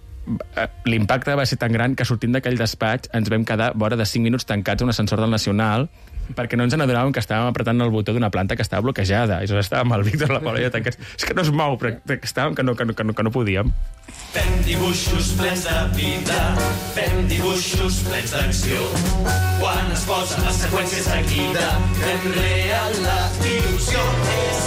l'impacte va ser tan gran que sortint d'aquell despatx ens vam quedar vora de cinc minuts tancats a un ascensor del Nacional perquè no ens n'adonàvem que estàvem apretant el botó d'una planta que estava bloquejada. I llavors estàvem el Víctor i la Paula tancats. És que no es mou, però estàvem que no, que no, que no, que no podíem. Fem dibuixos plens de vida, fem dibuixos plens d'acció. Quan es posa la seqüència seguida, fem real la il·lusió. És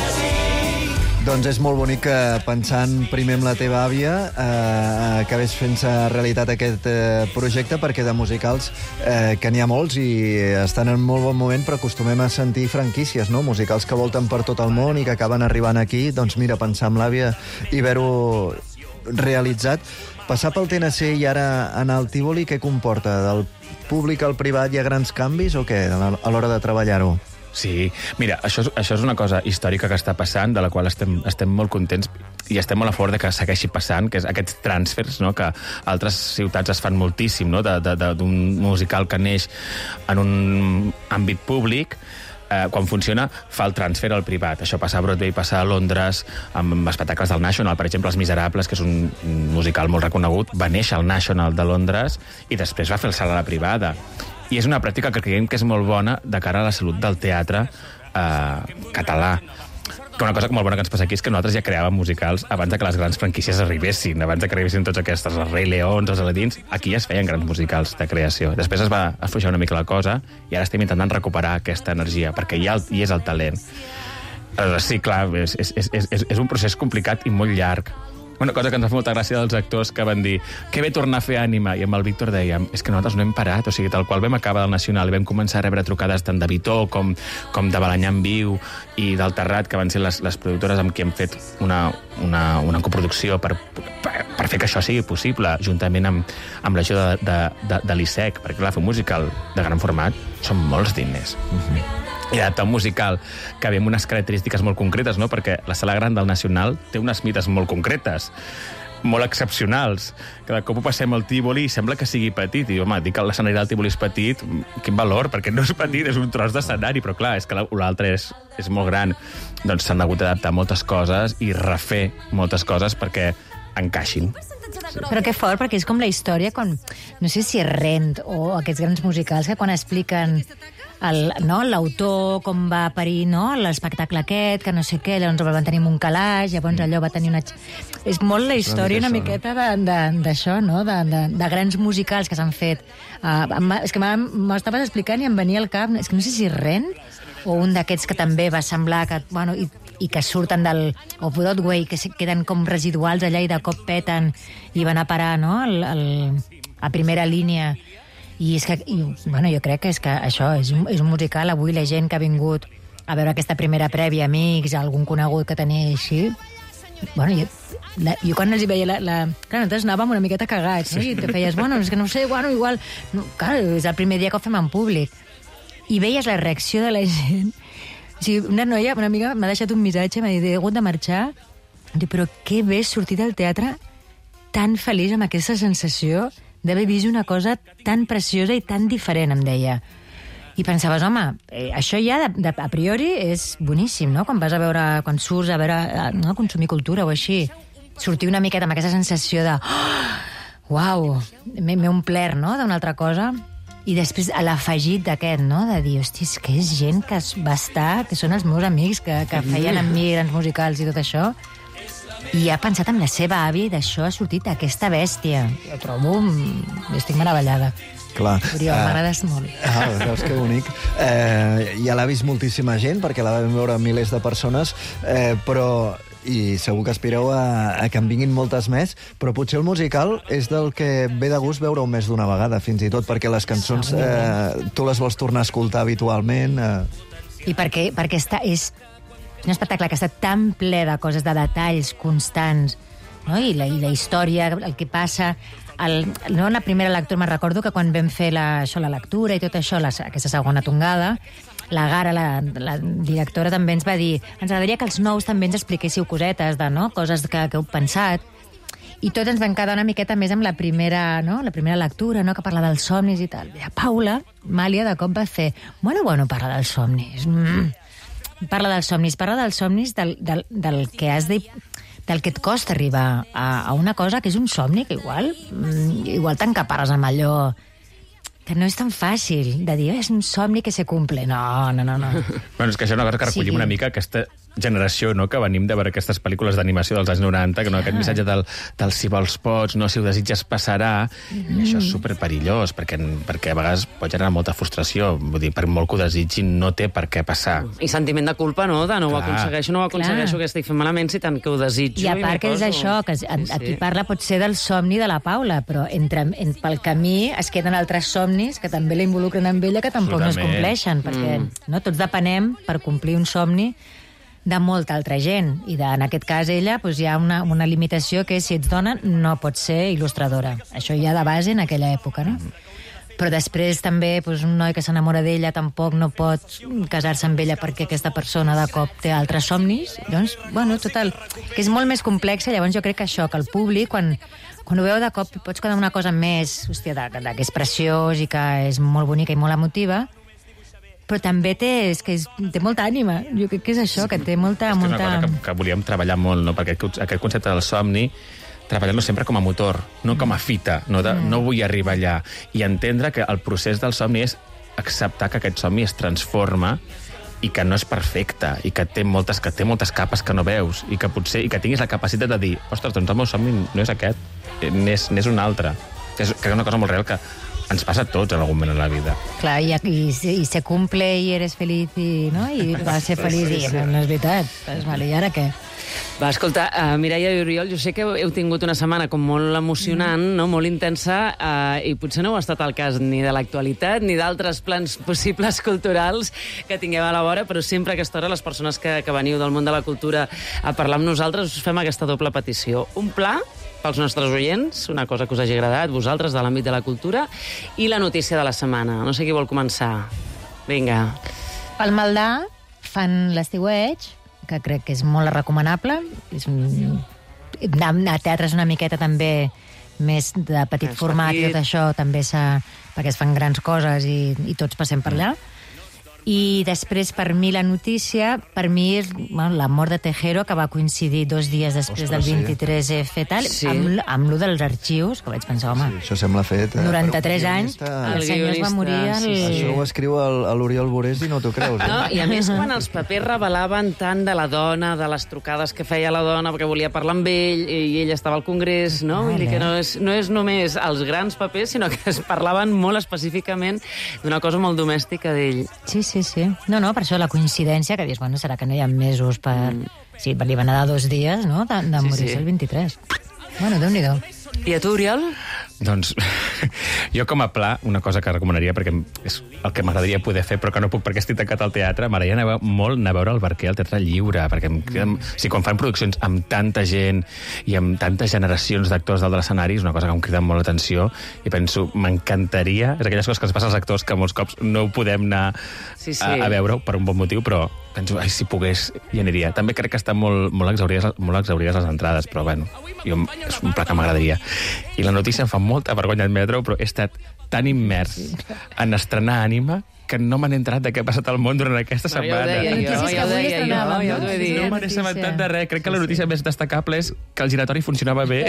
màgic. Doncs és molt bonic que pensant primer amb la teva àvia eh, acabés fent-se realitat aquest eh, projecte, perquè de musicals eh, que n'hi ha molts i estan en molt bon moment, però acostumem a sentir franquícies, no? Musicals que volten per tot el món i que acaben arribant aquí. Doncs mira, pensar amb l'àvia i haver-ho realitzat. Passar pel T N C i ara anar al Tívoli, què comporta? Del públic al privat hi ha grans canvis o què, a l'hora de treballar-ho? Sí, mira, això és, això és una cosa històrica que està passant, de la qual estem, estem molt contents i estem molt a favor de que segueixi passant, que és aquests transfers, no?, que altres ciutats es fan moltíssim, no?, d'un musical que neix en un àmbit públic, eh, quan funciona, fa el transfer al privat. Això passa a Broadway, passa a Londres, amb espectacles del National, per exemple, Els Miserables, que és un musical molt reconegut, va néixer al National de Londres i després va fer el salt a la privada. I és una pràctica que creiem que és molt bona de cara a la salut del teatre eh, català. Que una cosa molt bona que ens passa aquí és que nosaltres ja creàvem musicals abans de que les grans franquícies arribessin, abans de que arribessin tots aquests, els Rei Leons, els Aladins, aquí ja es feien grans musicals de creació. Després es va afluixar una mica la cosa i ara estem intentant recuperar aquesta energia, perquè hi, ha el, hi és el talent. Aleshores, sí, clar, és, és, és, és, és un procés complicat i molt llarg. Una cosa que ens fa molta gràcia dels actors que van dir que bé tornar a fer ànima, i amb el Víctor dèiem és que nosaltres no hem parat, o sigui, tal qual vam acabar del Nacional i vam començar a rebre trucades tant de Vitó com, com de Balanyà en Viu i del Terrat, que van ser les, les productores amb qui hem fet una, una, una coproducció per, per, per fer que això sigui possible, juntament amb, amb l'ajuda de, de, de, de l'I S E C, perquè clar, fer un musical de gran format són molts diners. Mm-hmm. i adaptar un musical que ve amb unes característiques molt concretes, no? Perquè la Sala Gran del Nacional té unes mides molt concretes, molt excepcionals. Cada cop ho passem al Tívoli i sembla que sigui petit. I, home, dir que l'escenari del Tívoli és petit, quin valor, perquè no és petit, és un tros d'escenari, però clar, és que l'altre és, és molt gran. Doncs s'han hagut d'adaptar moltes coses i refer moltes coses perquè encaixin. Però que fort, perquè és com la història, quan, no sé si és Rent o aquests grans musicals que quan expliquen el, no, l'autor, com va parir, no, l'espectacle aquest, que no sé què, llavors el van tenir un calaix, llavors allò va tenir una... És molt la història una miqueta d'això, no?, de, de, de grans musicals que s'han fet. Uh, és que m'ho estaves explicant i em venia al cap, és que no sé si és Rent o un d'aquests que també va semblar que... Bueno, i, i que surten del... o Broadway, que queden com residuals allà i de cop peten i van a parar, no?, el, el, a primera línia. I és que, i, bueno, jo crec que és que això és un, és un musical. Avui la gent que ha vingut a veure aquesta primera prèvia, amics, algun conegut que tenia així... Bueno, jo, la, jo quan els hi veia la... la clar, nosaltres anàvem una miqueta cagats, no? I te feies, bueno, és que no sé, bueno, igual... No, clar, és el primer dia que ho fem en públic. I veies la reacció de la gent. O sigui, una noia, una amiga, m'ha deixat un missatge, m'ha dit, he hagut de marxar. Diu, però que bé sortir del teatre tan feliç amb aquesta sensació d'haver vist una cosa tan preciosa i tan diferent, em deia. I pensaves, home, eh, això ja de, de, a priori és boníssim, no? Quan vas a veure, quan surts a veure, a, no, a consumir cultura o així, sortir una miqueta amb aquesta sensació de oh, uau, m'he omplert, no?, d'una altra cosa. I després l'afegit d'aquest, no?, de dir, hosti, és que és gent que va estar, que són els meus amics, que, que feien amb mi grans musicals i tot això, i ha pensat en la seva àvia i d'això ha sortit aquesta bèstia. Jo trobo... estic meravellada. Clar. Oriol, uh, m'agrades molt. Ah, veus que bonic. Eh, ja l'ha vist moltíssima gent, perquè la vam veure milers de persones, eh, però... i segur que aspireu a, a que en vinguin moltes més, però potser el musical és del que ve de gust veure-ho més d'una vegada, fins i tot perquè les cançons eh, tu les vols tornar a escoltar habitualment. Eh. I perquè, perquè està, és un espectacle que està tan ple de coses, de detalls constants, no? I, la, i la història, el que passa... El, no, en la primera lectura me'n recordo que quan vam fer la, això, la lectura i tot això, la, aquesta segona tongada, la Gara, la, la directora, també ens va dir ens agradaria que els nous també ens expliquéssiu cosetes, de, no? Coses que, que heu pensat. I tots ens vam quedar una miqueta més amb la primera, no? La primera lectura, no? Que parla dels somnis i tal. I la Paula, Màlia, de cop va fer bueno, bueno, parla dels somnis. Mm. Parla dels somnis, parla dels somnis del, del, del que has de... del que et costa arribar a, a una cosa que és un somni, que igual mm, igual t'encapares amb allò que no és tan fàcil de dir és un somni que se cumple. No, no, no. no. Bueno, és que això és una cosa que recollim sí. una mica aquesta generació, no?, que venim de veure aquestes pel·lícules d'animació dels anys noranta, que no, aquest missatge del, del si vols pots, no, si ho desitges passarà, mm. i això és superperillós, perquè, perquè a vegades pot generar molta frustració, vull dir, per molt que ho desitgi no té per què passar. I sentiment de culpa, no?, de no ho aconsegueixo, no ho aconsegueixo, Clar. que estic fent malament, si tant que ho desitjo. I a part que és això, que aquí parla potser del somni de la Paula, però entre, en, pel camí es queden altres somnis que també la involucren amb ella, que tampoc no es compleixen, perquè mm. no, tots depenem per complir un somni de molta altra gent, i de, en aquest cas ella doncs, hi ha una, una limitació que és, si ets dona no pots ser il·lustradora. Això ja de base en aquella època, no? Però després també doncs, un noi que s'enamora d'ella tampoc no pot casar-se amb ella perquè aquesta persona de cop té altres somnis. Doncs, bueno, total, que és molt més complexa. Llavors jo crec que això, que el públic, quan, quan ho veu de cop, pots quedar una cosa més, hòstia, de, de, que és preciós i que és molt bonica i molt emotiva, però també té, és que és, té molta ànima. Jo crec que és això, que té molta... És, molta... és una cosa que, que volíem treballar molt, no? Perquè aquest, aquest concepte del somni, treballar-lo sempre com a motor, no com a fita, no, de, no vull arribar allà. I entendre que el procés del somni és acceptar que aquest somni es transforma i que no és perfecte, i que té moltes, que té moltes capes que no veus, i que potser i que tinguis la capacitat de dir, ostres, doncs el meu somni no és aquest, n'és, n'és un altre. Que és, que és una cosa molt real que ens passa a tots en algun moment en la vida. Clar, i, i, i se cumple i eres feliç i, no? I vas a ser feliç i no, no és veritat. Pues, vale, i ara què? Va, escolta, uh, Mireia i Oriol, jo sé que heu tingut una setmana com molt emocionant, mm. no? Molt intensa, uh, i potser no heu estat al cas ni de l'actualitat ni d'altres plans possibles culturals que tingueu a la vora, però sempre a aquesta hora les persones que, que veniu del món de la cultura a parlar amb nosaltres us fem aquesta doble petició. Un pla pels nostres oients, una cosa que us hagi agradat, vosaltres, de l'àmbit de la cultura, i la notícia de la setmana. No sé qui vol començar. Vinga. Pel Maldà fan l'estiueig, que crec que és molt recomanable. És un... A teatre és una miqueta també més de petit més format petit. I tot això també s'ha... perquè es fan grans coses i, i tots passem per allà. I després, per mi, la notícia, per mi és bueno, la mort de Tejero, que va coincidir dos dies després Ostres, del sí. vint-i-tres F tal, Sí. amb, amb lo dels arxius, que vaig pensar, home, Això sembla fet. Eh? noranta-tres Però un anys, guionista- el senyor es va morir... El... sí, sí. Això ho escriu el- a l'Oriol Borés i no t'ho creus, eh? No, I a més, quan els papers revelaven tant de la dona, de les trucades que feia la dona perquè volia parlar amb ell i ell estava al Congrés, no? Vull dir que no és, no és només els grans papers, sinó que es parlaven molt específicament d'una cosa molt domèstica d'ell. Sí, sí, sí. No, no, per això la coincidència, que dius, bueno, serà que no hi ha mesos per... Mm. Sí, li van anar dos dies, no?, de, de Sí, morir-se sí. el vint-i-tres. Bueno, Déu-n'hi-do. I a tu, Oriol? Doncs jo com a pla, una cosa que recomanaria, perquè és el que m'agradaria poder fer, però que no puc perquè estic tancat al teatre, m'agradaria anar molt anar a veure el Barquer al Teatre Lliure, perquè em criden, o sigui, quan fan produccions amb tanta gent i amb tantes generacions d'actors dalt de l'escenari, és una cosa que em crida molt l'atenció i penso, m'encantaria, és aquelles coses que ens passen als actors que molts cops no ho podem anar Sí, sí. a, a veure per un bon motiu, però penso, ai, si pogués, hi aniria. També crec que estan molt, molt, exaurides, molt exaurides les entrades, però bueno, jo, és un pla que m'agradaria. I la notícia em fa molta vergonya admetre-ho, però he estat tan immers en estrenar Ànima que no m'han entrat de què ha passat al món durant aquesta No, ja ho setmana. deia jo, ja ho deia jo, ja t'ho he dit. No me n'he assabentat de res. Crec que la notícia més destacable és que el giratori funcionava bé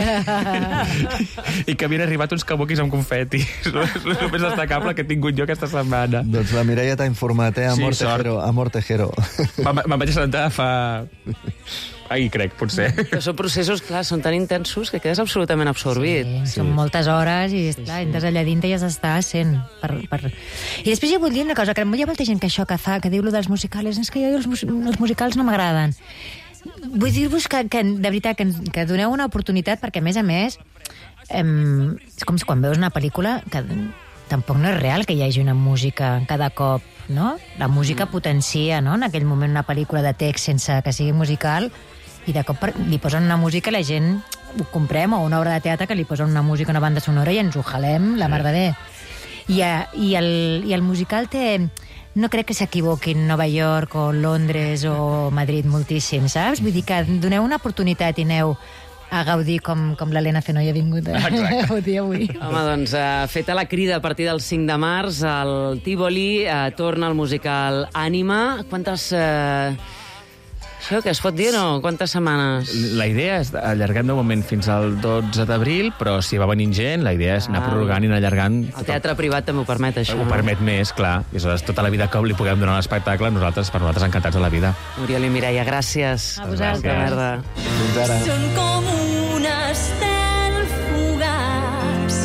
i que havien arribat uns kabuquis amb confeti. És el més destacable que he tingut jo aquesta setmana. Doncs la Mireia t'ha informat, eh? Amor Sí, sort. Tejero. Amor Tejero. Me'n me'n vaig assabentar fa... Ahir, crec, potser. Però són processos, clar, són tan intensos que quedes absolutament absorbit. Sí, són moltes hores i, esclar, entres allà dintre i has d'estar sent. Per, per... I després jo vull dir una cosa, que hi ha molta gent que això que fa, que diu lo dels musicals, és que jo els, mus- els musicals no m'agraden. Vull dir-vos que, que, de veritat, que, que doneu una oportunitat, perquè, a més a més, em, és com si quan veus una pel·lícula que tampoc no és real que hi hagi una música cada cop, no? La música potencia, no?, en aquell moment una pel·lícula de text sense que sigui musical, i de cop per- li posen una música i la gent ho comprem, o una obra de teatre que li posen una música, una banda sonora i ens ho jalem la mar de bé. I, a, i, el, I el musical té... No crec que s'equivoquin Nova York o Londres o Madrid moltíssim, saps? Vull dir que doneu una oportunitat i aneu a gaudir com, com l'Helena Fenoi ha vingut a gaudir avui. Home, doncs, uh, feta la crida a partir del cinc de març, el Tívoli uh, torna al musical Ànima. Quantes... Uh... Això, que es pot dir, no? Quantes setmanes? La idea és allargar de moment fins al dotze d'abril, però si va venint gent, la idea és anar Ah. prorrogant i anar allargant. El teatre privat també ho permet, això. Ho permet més, clar. I aleshores, tota la vida que li puguem donar a l'espectacle, nosaltres, per nosaltres, encantats de la vida. Oriol i Mireia, gràcies. A vosaltres. Que merda. Fins ara. Són com un estel fugaç,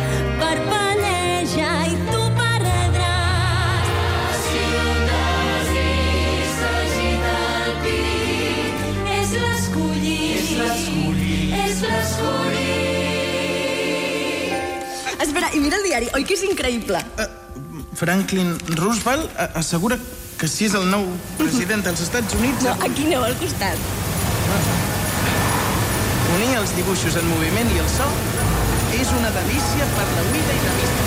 parpelleja i tu perdràs. Si s'agita el pit, és l'escollit, és l'escollit, és l'escollit. Espera, i mira el diari, oi que és increïble? Franklin Roosevelt eh, assegura que si és el nou president dels Estats Units... No, aquí aneu al costat. Unir els dibuixos en moviment i el so és una delícia per la vida i la vista.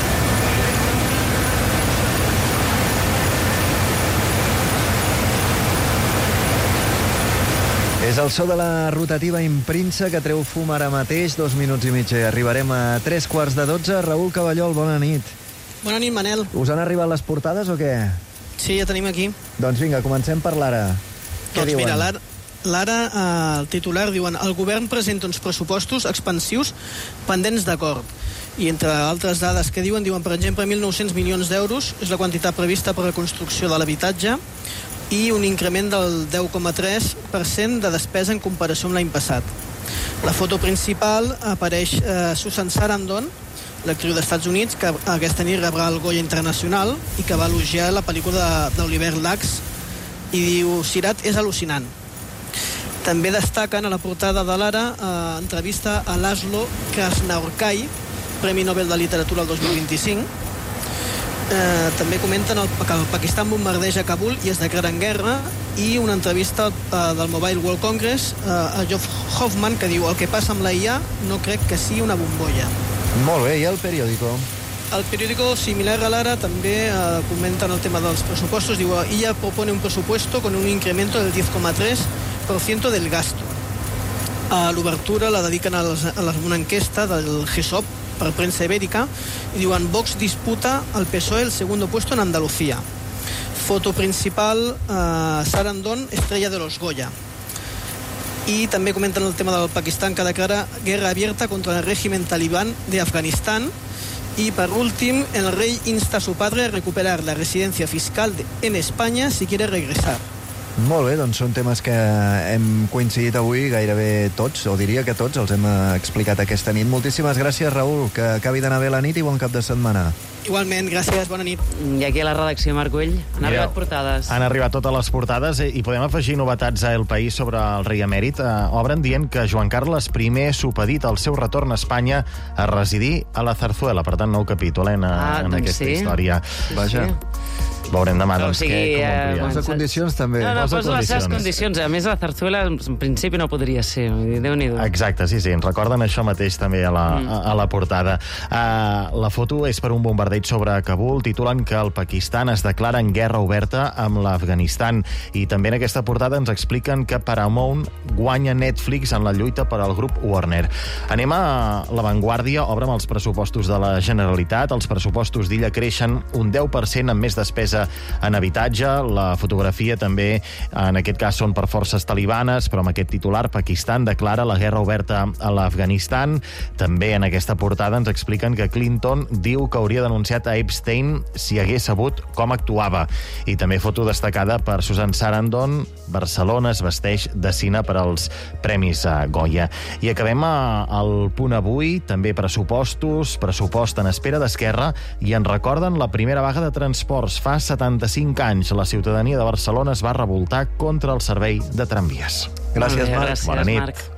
És el so de la rotativa Imprinsa que treu fum ara mateix, dos minuts i mig. Arribarem a tres quarts de dotze. Raül Cavallol, bona nit. Bona nit, Manel. Us han arribat les portades o què? Sí, ja tenim aquí. Doncs vinga, comencem per l'Ara. Què Doncs diuen? mira, l'Ara, l'Ara eh, el titular, diuen el govern presenta uns pressupostos expansius pendents d'acord. I entre altres dades que diuen, diuen, per exemple, mil nou-cents milions d'euros és la quantitat prevista per a la construcció de l'habitatge i un increment del deu coma tres per cent de despesa en comparació amb l'any passat. La foto principal apareix eh, Susan Sarandon, l'actriu d'Estats Units, que aquesta nit rebrà el Goya Internacional i que va elogiar la pel·lícula d'Oliver Lacks i diu, Sirat és al·lucinant. També destaquen a la portada de l'Ara eh, entrevista a Laszlo Krasnaorkai, Premi Nobel de Literatura el dos mil vint-i-cinc. Eh, també comenten el, que el Pakistan bombardeja Kabul i es declara en guerra, i una entrevista eh, del Mobile World Congress eh, a Geoff Hoffman, que diu el que passa amb la I A no crec que sigui una bombolla. Molt bé, i el periòdico? El periódico, similar a l'Ara, també eh, comenten el tema dels pressupostos. Diu, ella propone un presupuesto con un incremento del diez coma tres por ciento del gasto. A l'obertura la dediquen a, les, a les, una enquesta del G S O P per Prensa Ibérica i diuen, Vox disputa al P S O E el segundo puesto en Andalucía. Foto principal, eh, Sarandon, estrella de los Goya. I també comenten el tema del Pakistan, que declara guerra abierta contra el régimen talibán de Afganistán. Y, por último, el rey insta a su padre a recuperar la residencia fiscal de, en España si quiere regresar. Molt bé, doncs són temes que hem coincidit avui gairebé tots, o diria que tots els hem explicat aquesta nit. Moltíssimes gràcies, Raül, que acabi d'anar bé la nit i bon cap de setmana. Igualment, gràcies, bona nit. I aquí a la redacció, Marc Güell, han Mireu, arribat portades. Han arribat totes les portades i podem afegir novetats a El País sobre el rei emèrit. Eh, obren dient que Joan Carles primer supedit el seu retorn a Espanya a residir a la Zarzuela. Per tant, nou capítol en, Ah, en doncs aquesta sí. història. Sí, Vaja. sí. Veurem demà, O doncs, sigui, què, com ho eh, amplien. bueno, Posa condicions, també. No, no, Posa posa les seves condicions. condicions. A més, la Zarzuela, en principi, no podria ser. Vull dir, Déu-n'hi-do. Exacte, sí, sí, ens recorden això mateix també a la, Mm. a, a la portada. Uh, la foto és per un bombardeig sobre Kabul. Titulen que el Pakistan es declara en guerra oberta amb l'Afganistan. I també en aquesta portada ens expliquen que Paramount guanya Netflix en la lluita per al grup Warner. Anem a l'avantguàrdia, obre amb els pressupostos de la Generalitat. Els pressupostos d'Illa creixen un deu per cent amb més despesa en habitatge. La fotografia també, en aquest cas, són per forces talibanes, però amb aquest titular, Pakistan declara la guerra oberta a l'Afganistan. També en aquesta portada ens expliquen que Clinton diu que hauria denunciat a Epstein si hagués sabut com actuava. I també foto destacada per Susan Sarandon. Barcelona es vesteix de cine per als Premis a Goya. I acabem al punt avui, també pressupostos, pressupost en espera d'Esquerra, i ens recorden la primera vaga de transports. Fa setanta-cinc anys la ciutadania de Barcelona es va revoltar contra el servei de tramvies. Gràcies, Molt bé, Marc. gràcies, Bona nit. Marc.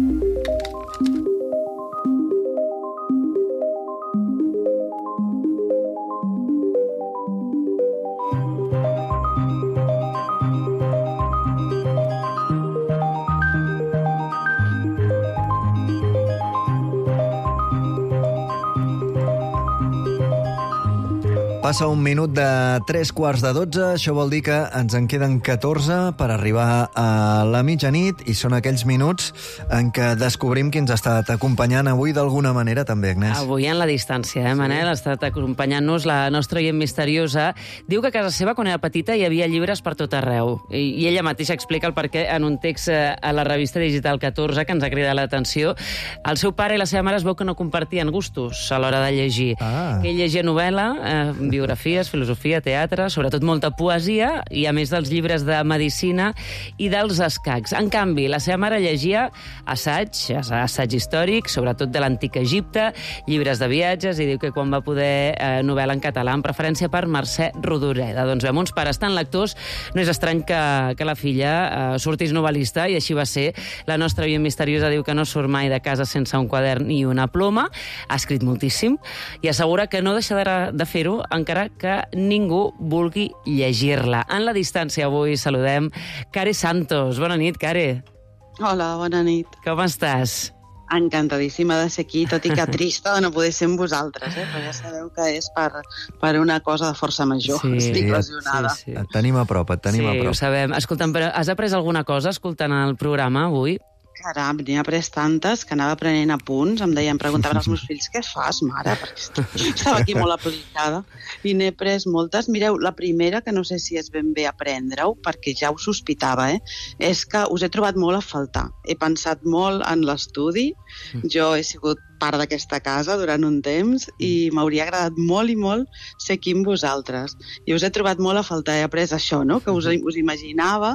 Passa un minut de tres quarts de dotze, això vol dir que ens en queden catorze per arribar a la mitjanit, i són aquells minuts en què descobrim qui ens ha estat acompanyant avui d'alguna manera també, Agnès. Avui en la distància, eh, Manel? Ha estat acompanyant-nos la nostra oient misteriosa. Diu que a casa seva, quan era petita, hi havia llibres per tot arreu. I, i ella mateixa explica el perquè en un text eh, a la revista Digital catorze, que ens ha cridat l'atenció. El seu pare i la seva mare es veu que no compartien gustos a l'hora de llegir. Ah. Que ell llegia novel·la, eh, biografies, filosofia, teatre, sobretot molta poesia, i a més dels llibres de medicina i dels escacs. En canvi, la seva mare llegia assaig, assaig històric, sobretot de l'antic Egipte, llibres de viatges, i diu que quan va poder eh, novel·la en català, en preferència per Mercè Rodoreda. Doncs bé, amb uns pares tan lectors, no és estrany que, que la filla eh, sortís novel·lista, i així va ser. La nostra oient misteriosa diu que no surt mai de casa sense un quadern ni una ploma, ha escrit moltíssim, i assegura que no deixarà de fer-ho encara que ningú vulgui llegir-la. En la distància avui saludem Care Santos. Bona nit, Care. Hola, bona nit. Com estàs? Encantadíssima de ser aquí, tot i que trista de no poder ser amb vosaltres, eh? Però ja sabeu que és per, per una cosa de força major. Sí, Estic lesionada. sí, sí. Et tenim a prop, et tenim sí, a prop. ho sabem. Escolta'm, però has après alguna cosa escoltant el programa avui? Caram, n'he après tantes que anava prenent apunts, em deien, preguntaven als meus fills, què fas, mare? Perquè estava aquí molt aplicada. I n'he après moltes. Mireu, la primera, que no sé si és ben bé aprendre-ho, perquè ja ho sospitava, eh? És que us he trobat molt a faltar. He pensat molt en l'estudi. Jo he sigut part d'aquesta casa durant un temps i m'hauria agradat molt i molt ser aquí amb vosaltres. I us he trobat molt a faltar. He après això, no?, que us, us imaginava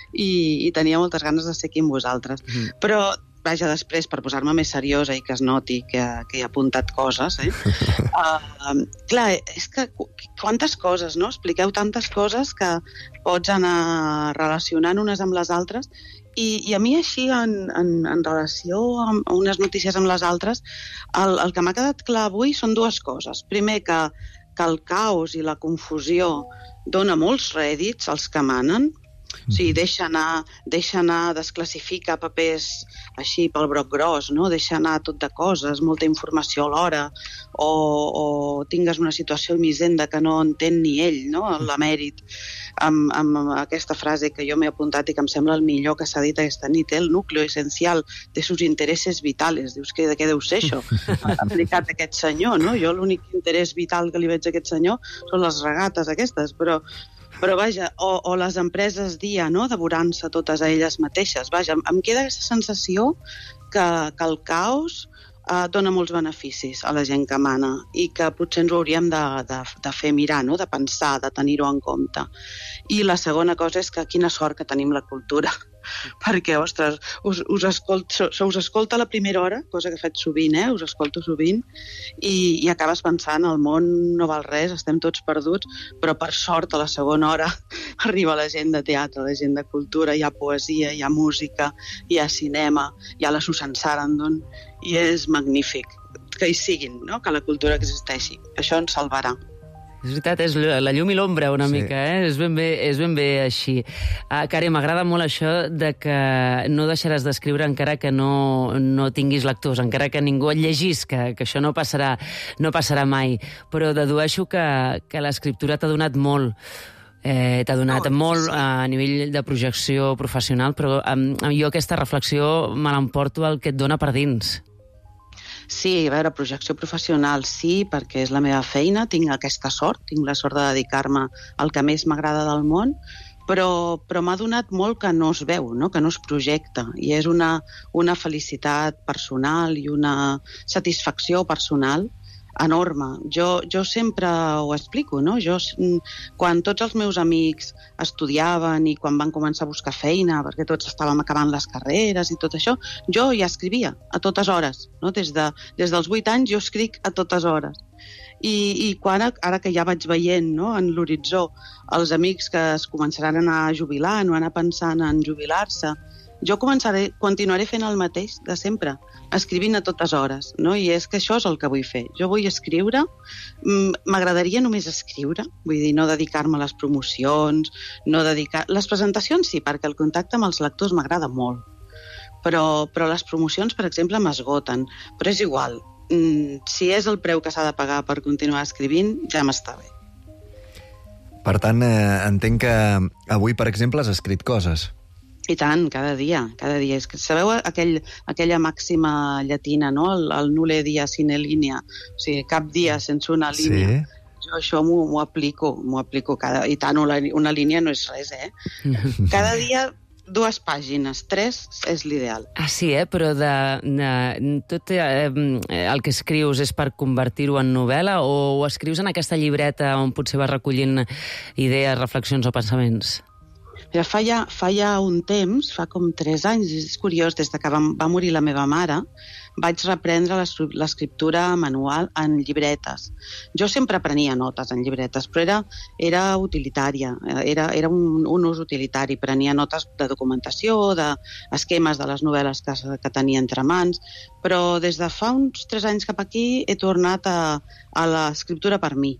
i, i tenia moltes ganes de ser aquí amb vosaltres. Mm. Però, vaja, després, per posar-me més seriosa i que es noti que, que he apuntat coses, eh? uh, clar, és que quantes coses, no? Expliqueu tantes coses que pots anar relacionant unes amb les altres. I, i a mi així, en, en, en relació amb unes notícies amb les altres, el, el que m'ha quedat clar avui són dues coses. Primer, que, que el caos i la confusió dona molts rèdits als que manen, O sigui, deixa anar, deixa anar, desclassifica papers així pel broc gros, no? Deixa anar tot de coses, molta informació alhora, o, o tingues una situació misenda que no entén ni ell, no? L'emèrit, amb, amb aquesta frase que jo m'he apuntat i que em sembla el millor que s'ha dit aquesta nit, el núcleo essencial de sus intereses vitales. Dius, que, de què deu ser això? Ha aplicat aquest senyor, no? Jo l'únic interès vital que li veig a aquest senyor són les regates aquestes, però Però, vaja, o, o les empreses dia, no?, devorant-se totes a elles mateixes. Vaja, em queda aquesta sensació que, que el caos eh, dona molts beneficis a la gent que mana i que potser ens ho hauríem de, de, de fer mirar, no?, de pensar, de tenir-ho en compte. I la segona cosa és que quina sort que tenim la cultura, perquè, ostres, us, us, escolto, se us escolta a la primera hora, cosa que faig sovint, eh? Us escolto sovint, i, i acabes pensant, el món no val res, estem tots perduts, però per sort a la segona hora arriba la gent de teatre, la gent de cultura, hi ha poesia, hi ha música, hi ha cinema, hi ha la Susan Sarandon, i és magnífic que hi siguin, no?, que la cultura existeixi. Això ens salvarà. És veritat, és la llum i l'ombra una sí. mica, eh? És ben bé, és ben bé així. Uh, Kari, m'agrada molt això de que no deixaràs d'escriure encara que no, no tinguis lectors, encara que ningú et llegís, que, que això no passarà, no passarà mai. Però dedueixo que, que l'escriptura t'ha donat molt. Eh, t'ha donat oh, molt sí. a nivell de projecció professional, però um, jo aquesta reflexió me l'emporto el que et dona per dins. Sí, a veure, projecció professional sí, perquè és la meva feina, tinc aquesta sort, tinc la sort de dedicar-me al que més m'agrada del món, però, però m'ha donat molt que no es veu, no?, que no es projecta, i és una, una felicitat personal i una satisfacció personal enorme. Jo, jo sempre ho explico, no? Jo, quan tots els meus amics estudiaven i quan van començar a buscar feina, perquè tots estàvem acabant les carreres i tot això, jo ja escrivia a totes hores, no? Des, de, des dels vuit anys jo escric a totes hores. I, i quan, ara que ja vaig veient, no?, en l'horitzó els amics que es començaran a anar jubilant o anar pensant en jubilar-se, jo començaré, continuaré fent el mateix de sempre, escrivint a totes hores, no? I és que això és el que vull fer. Jo vull escriure, m'agradaria només escriure, vull dir, no dedicar-me a les promocions, no dedicar... Les presentacions sí, perquè el contacte amb els lectors m'agrada molt, però, però les promocions, per exemple, m'esgoten. Però és igual, si és el preu que s'ha de pagar per continuar escrivint, ja m'està bé. Per tant, eh, entenc que avui, per exemple, has escrit coses. I tant, cada dia, cada dia. És que sabeu aquell, aquella màxima llatina, no? El, el nulle dia sine linea, o sigui, cap dia sense una línia. Sí. Jo això m'ho aplico, m'ho aplico cada... I tant, una, una línia no és res, eh? Cada dia dues pàgines, tres és l'ideal. Ah, sí, eh? Però de, de, tot eh, el que escrius és per convertir-ho en novel·la o ho escrius en aquesta llibreta on potser vas recollint idees, reflexions o pensaments? Mira, fa ja, fa ja un temps, fa com tres anys, és curiós, des que va, va morir la meva mare, vaig reprendre l'escriptura manual en llibretes. Jo sempre prenia notes en llibretes, però era, era utilitària, era, era un, un ús utilitari. Prenia notes de documentació, d'esquemes de les novel·les que, que tenia entre mans, però des de fa uns tres anys cap aquí he tornat a, a l'escriptura per mi.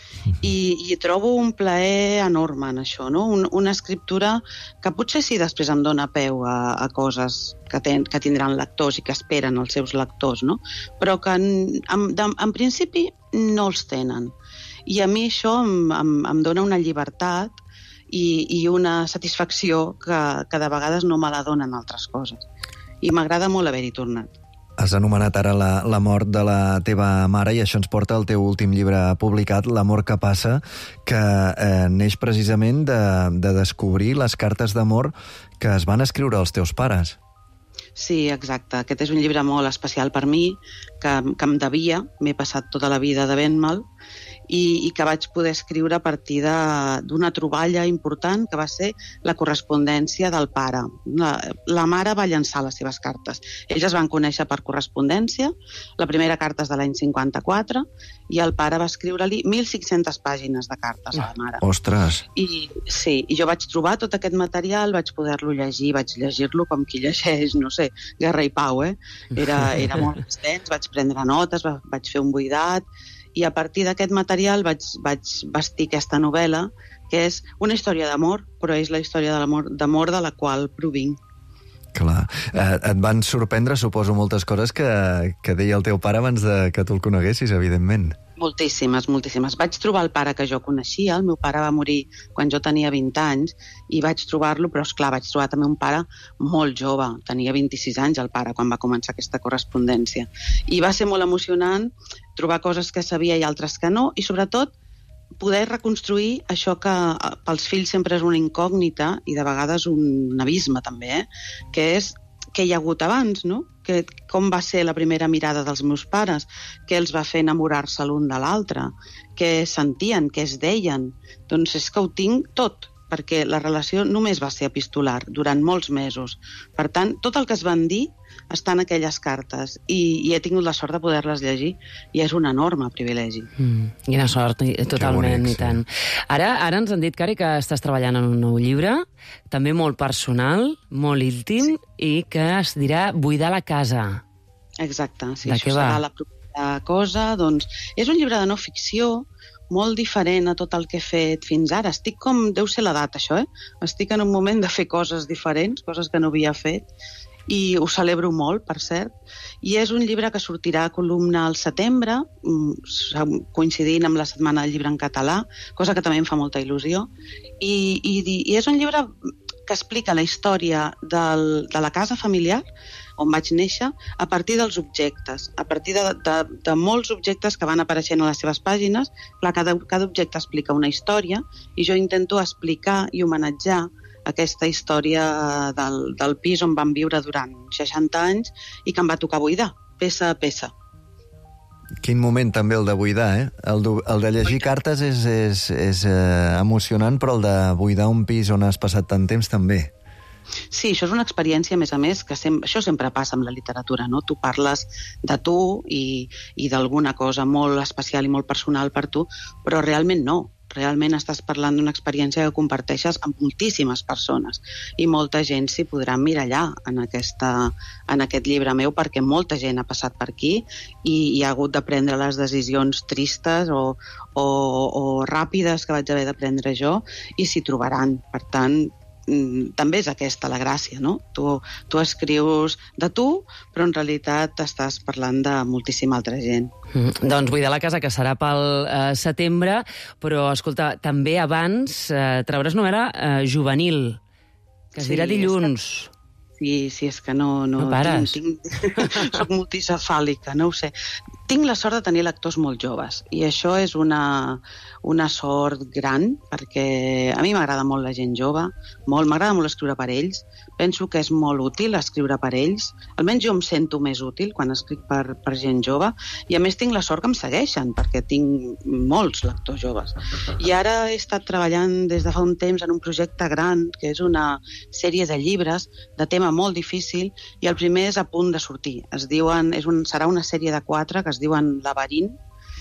I, i trobo un plaer enorme en això, no? Un, una escriptura que potser sí després em dona peu a, a coses que, ten, que tindran lectors i que esperen els seus lectors, no? Però que en, en, en principi no els tenen. I a mi això em, em, em dona una llibertat i, i una satisfacció que, que de vegades no me la donen altres coses. I m'agrada molt haver-hi tornat. Has anomenat ara la, la mort de la teva mare i això ens porta al teu últim llibre publicat, L'amor que passa, que eh, neix precisament de, de descobrir les cartes d'amor que es van escriure als teus pares. Sí, exacte. Aquest és un llibre molt especial per mi, que, que em devia, m'he passat tota la vida devent-me'l, i, i que vaig poder escriure a partir d'una troballa important que va ser la correspondència del pare. La, la mare va llançar les seves cartes. Ells es van conèixer per correspondència, la primera carta és de l'any cinquanta-quatre, i el pare va escriure-li mil cinc-centes pàgines de cartes a la mare. Ostres! I, sí, i jo vaig trobar tot aquest material, vaig poder-lo llegir, vaig llegir-lo com qui llegeix, no sé, Guerra i Pau, eh? Era, era molt extens, vaig prendre notes, vaig fer un buidat, i a partir d'aquest material vaig, vaig vestir aquesta novel·la que és una història d'amor, però és la història de l'amor d'amor de la qual provinc. Clar. Eh, et van sorprendre, suposo, moltes coses que, que deia el teu pare abans de que tu el coneguessis, evidentment. Moltíssimes, moltíssimes. Vaig trobar el pare que jo coneixia, el meu pare va morir quan jo tenia vint anys, i vaig trobar-lo, però esclar, vaig trobar també un pare molt jove, tenia vint-i-sis anys el pare quan va començar aquesta correspondència. I va ser molt emocionant trobar coses que sabia i altres que no, i sobretot poder reconstruir això que pels fills sempre és una incògnita i de vegades un abisme també, eh? Que és què hi ha hagut abans, no? Que, com va ser la primera mirada dels meus pares, què els va fer enamorar-se l'un de l'altre, què sentien, què es deien. Doncs és que ho tinc tot, perquè la relació només va ser epistolar durant molts mesos. Per tant, tot el que es van dir està en aquelles cartes i, i he tingut la sort de poder-les llegir i és un enorme privilegi. Mm, quina sort, totalment, bonic, i tant. Sí. Ara, ara ens han dit, Cari, que estàs treballant en un nou llibre, també molt personal, molt íntim, sí. I que es dirà Buidar la casa. Exacte, sí, de això serà la propera cosa. Doncs és un llibre de no ficció, molt diferent a tot el que he fet fins ara. Estic com, deu ser l'edat això, eh? Estic en un moment de fer coses diferents, coses que no havia fet, i ho celebro molt, per cert. I és un llibre que sortirà a columna al setembre, coincidint amb la Setmana del Llibre en Català, cosa que també em fa molta il·lusió. I, i, i és un llibre que explica la història del, de la casa familiar on vaig néixer, a partir dels objectes, a partir de, de, de molts objectes que van apareixent a les seves pàgines. Clar, cada, cada objecte explica una història i jo intento explicar i homenatjar aquesta història del, del pis on vam viure durant seixanta anys i que em va tocar buidar, peça a peça. Quin moment també el de buidar, eh? El de, el de llegir cartes és, és, és eh, emocionant, però el de buidar un pis on has passat tant temps també. Sí, això és una experiència, a més a més, que sem això sempre passa amb la literatura, no? Tu parles de tu i, i d'alguna cosa molt especial i molt personal per tu, però realment no. Realment estàs parlant d'una experiència que comparteixes amb moltíssimes persones i molta gent s'hi podrà emmirallar en, aquesta, en aquest llibre meu, perquè molta gent ha passat per aquí i, i ha hagut de prendre les decisions tristes o, o, o ràpides que vaig haver de prendre jo i s'hi trobaran. Per tant, també és aquesta la gràcia, no? Tu, tu escrius de tu, però en realitat estàs parlant de moltíssima altra gent. Mm, doncs Buidar la casa, que serà pel eh, setembre, però, escolta, també abans eh, trauràs novel·la eh, juvenil, que es sí, dirà dilluns. Que... Sí, sí, és que no... No, no pares. Tinc, tinc... Soc multicefàlica, no ho sé. Tinc la sort de tenir lectors molt joves i això és una, una sort gran, perquè a mi m'agrada molt la gent jove, molt, m'agrada molt escriure per ells, penso que és molt útil escriure per ells, almenys jo em sento més útil quan escric per, per gent jove, i a més tinc la sort que em segueixen, perquè tinc molts lectors joves. I ara he estat treballant des de fa un temps en un projecte gran, que és una sèrie de llibres de tema molt difícil, i el primer és a punt de sortir. Es diuen, és un, serà una sèrie de quatre que es diuen Laberint,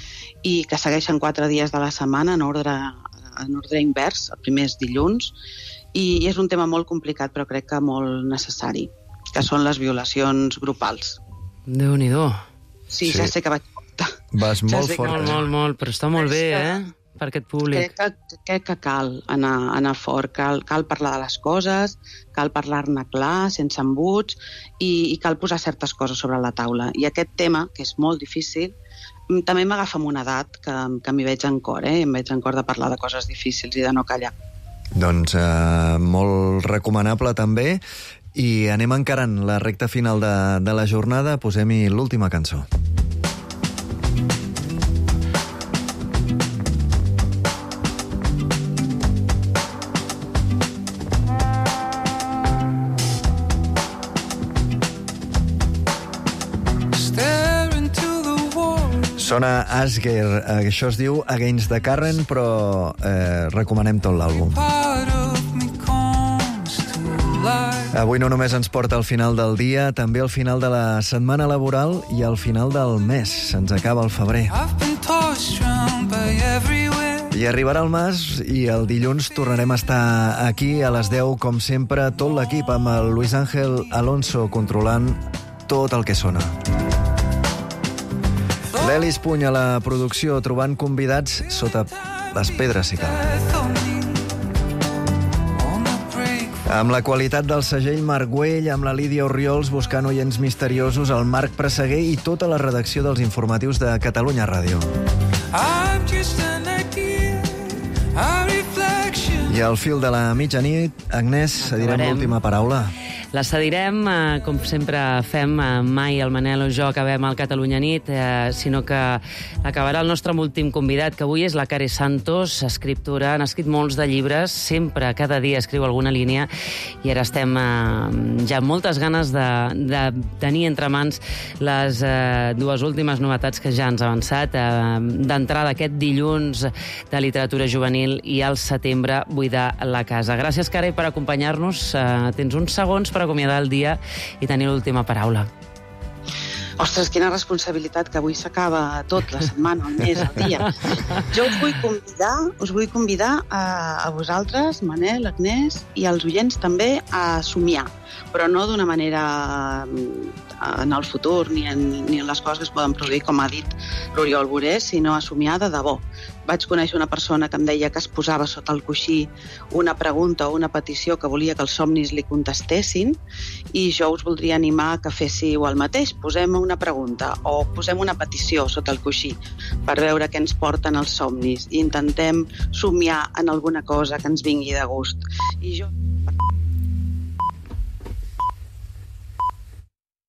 i que segueixen quatre dies de la setmana en ordre, en ordre invers. El primer és dilluns, i és un tema molt complicat, però crec que molt necessari, que són les violacions grupals. Déu-n'hi-do. Sí, sí, ja sé que vaig fort. Vas ja molt fort. Molt, molt, molt, però està molt bé, eh? Per aquest públic. Crec que, crec que cal anar, anar fort, cal, cal parlar de les coses, cal parlar-ne clar, sense embuts, i, i cal posar certes coses sobre la taula. I aquest tema, que és molt difícil, també m'agafa amb una edat que, que m'hi veig en cor, eh? Em veig en cor de parlar de coses difícils i de no callar. Doncs eh, molt recomanable també, i anem encarant la recta final de, de la jornada. Posem-hi l'última cançó. Sona Asger, això es diu Against the Current, però eh, recomanem tot l'àlbum. Avui no només ens porta al final del dia, també al final de la setmana laboral i al final del mes. Se'ns acaba el febrer. I arribarà el mas i el dilluns tornarem a estar aquí a les deu, com sempre, tot l'equip amb el Luis Ángel Alonso controlant tot el que sona. L'Elis Puny a la producció, trobant convidats sota les pedres, si cal. Amb la qualitat del segell Marc Güell, amb la Lídia Orriols buscant oients misteriosos, el Marc Presseguer i tota la redacció dels informatius de Catalunya Ràdio. I al fil de la mitjanit, Agnès, cedirem l'última paraula. La cedirem, eh, com sempre fem, eh, mai el Manel o jo acabem al Catalunya Nit, eh, sinó que acabarà el nostre últim convidat, que avui és la Care Santos, escriptora, han escrit molts de llibres, sempre, cada dia escriu alguna línia, i ara estem eh, ja amb moltes ganes de, de tenir entre mans les eh, dues últimes novetats que ja ens ha avançat, eh, d'entrada aquest dilluns de literatura juvenil i al setembre Buidar la casa. Gràcies, Care, per acompanyar-nos. Eh, tens uns segons per acomiadar el dia i tenir l'última paraula. Ostres, quina responsabilitat, que avui s'acaba tot, la setmana, el mes, el dia. Jo us vull convidar, us vull convidar a, a vosaltres, Manel, Agnès, i als oients també a somiar, però no d'una manera en el futur ni en, ni en les coses que es poden produir, com ha dit l'Oriol Borés, sinó a somiar de debò. Vaig conèixer una persona que em deia que es posava sota el coixí una pregunta o una petició que volia que els somnis li contestessin, i jo us voldria animar que féssiu el mateix. Posem una pregunta o posem una petició sota el coixí per veure què ens porten els somnis i intentem somiar en alguna cosa que ens vingui de gust. I jo...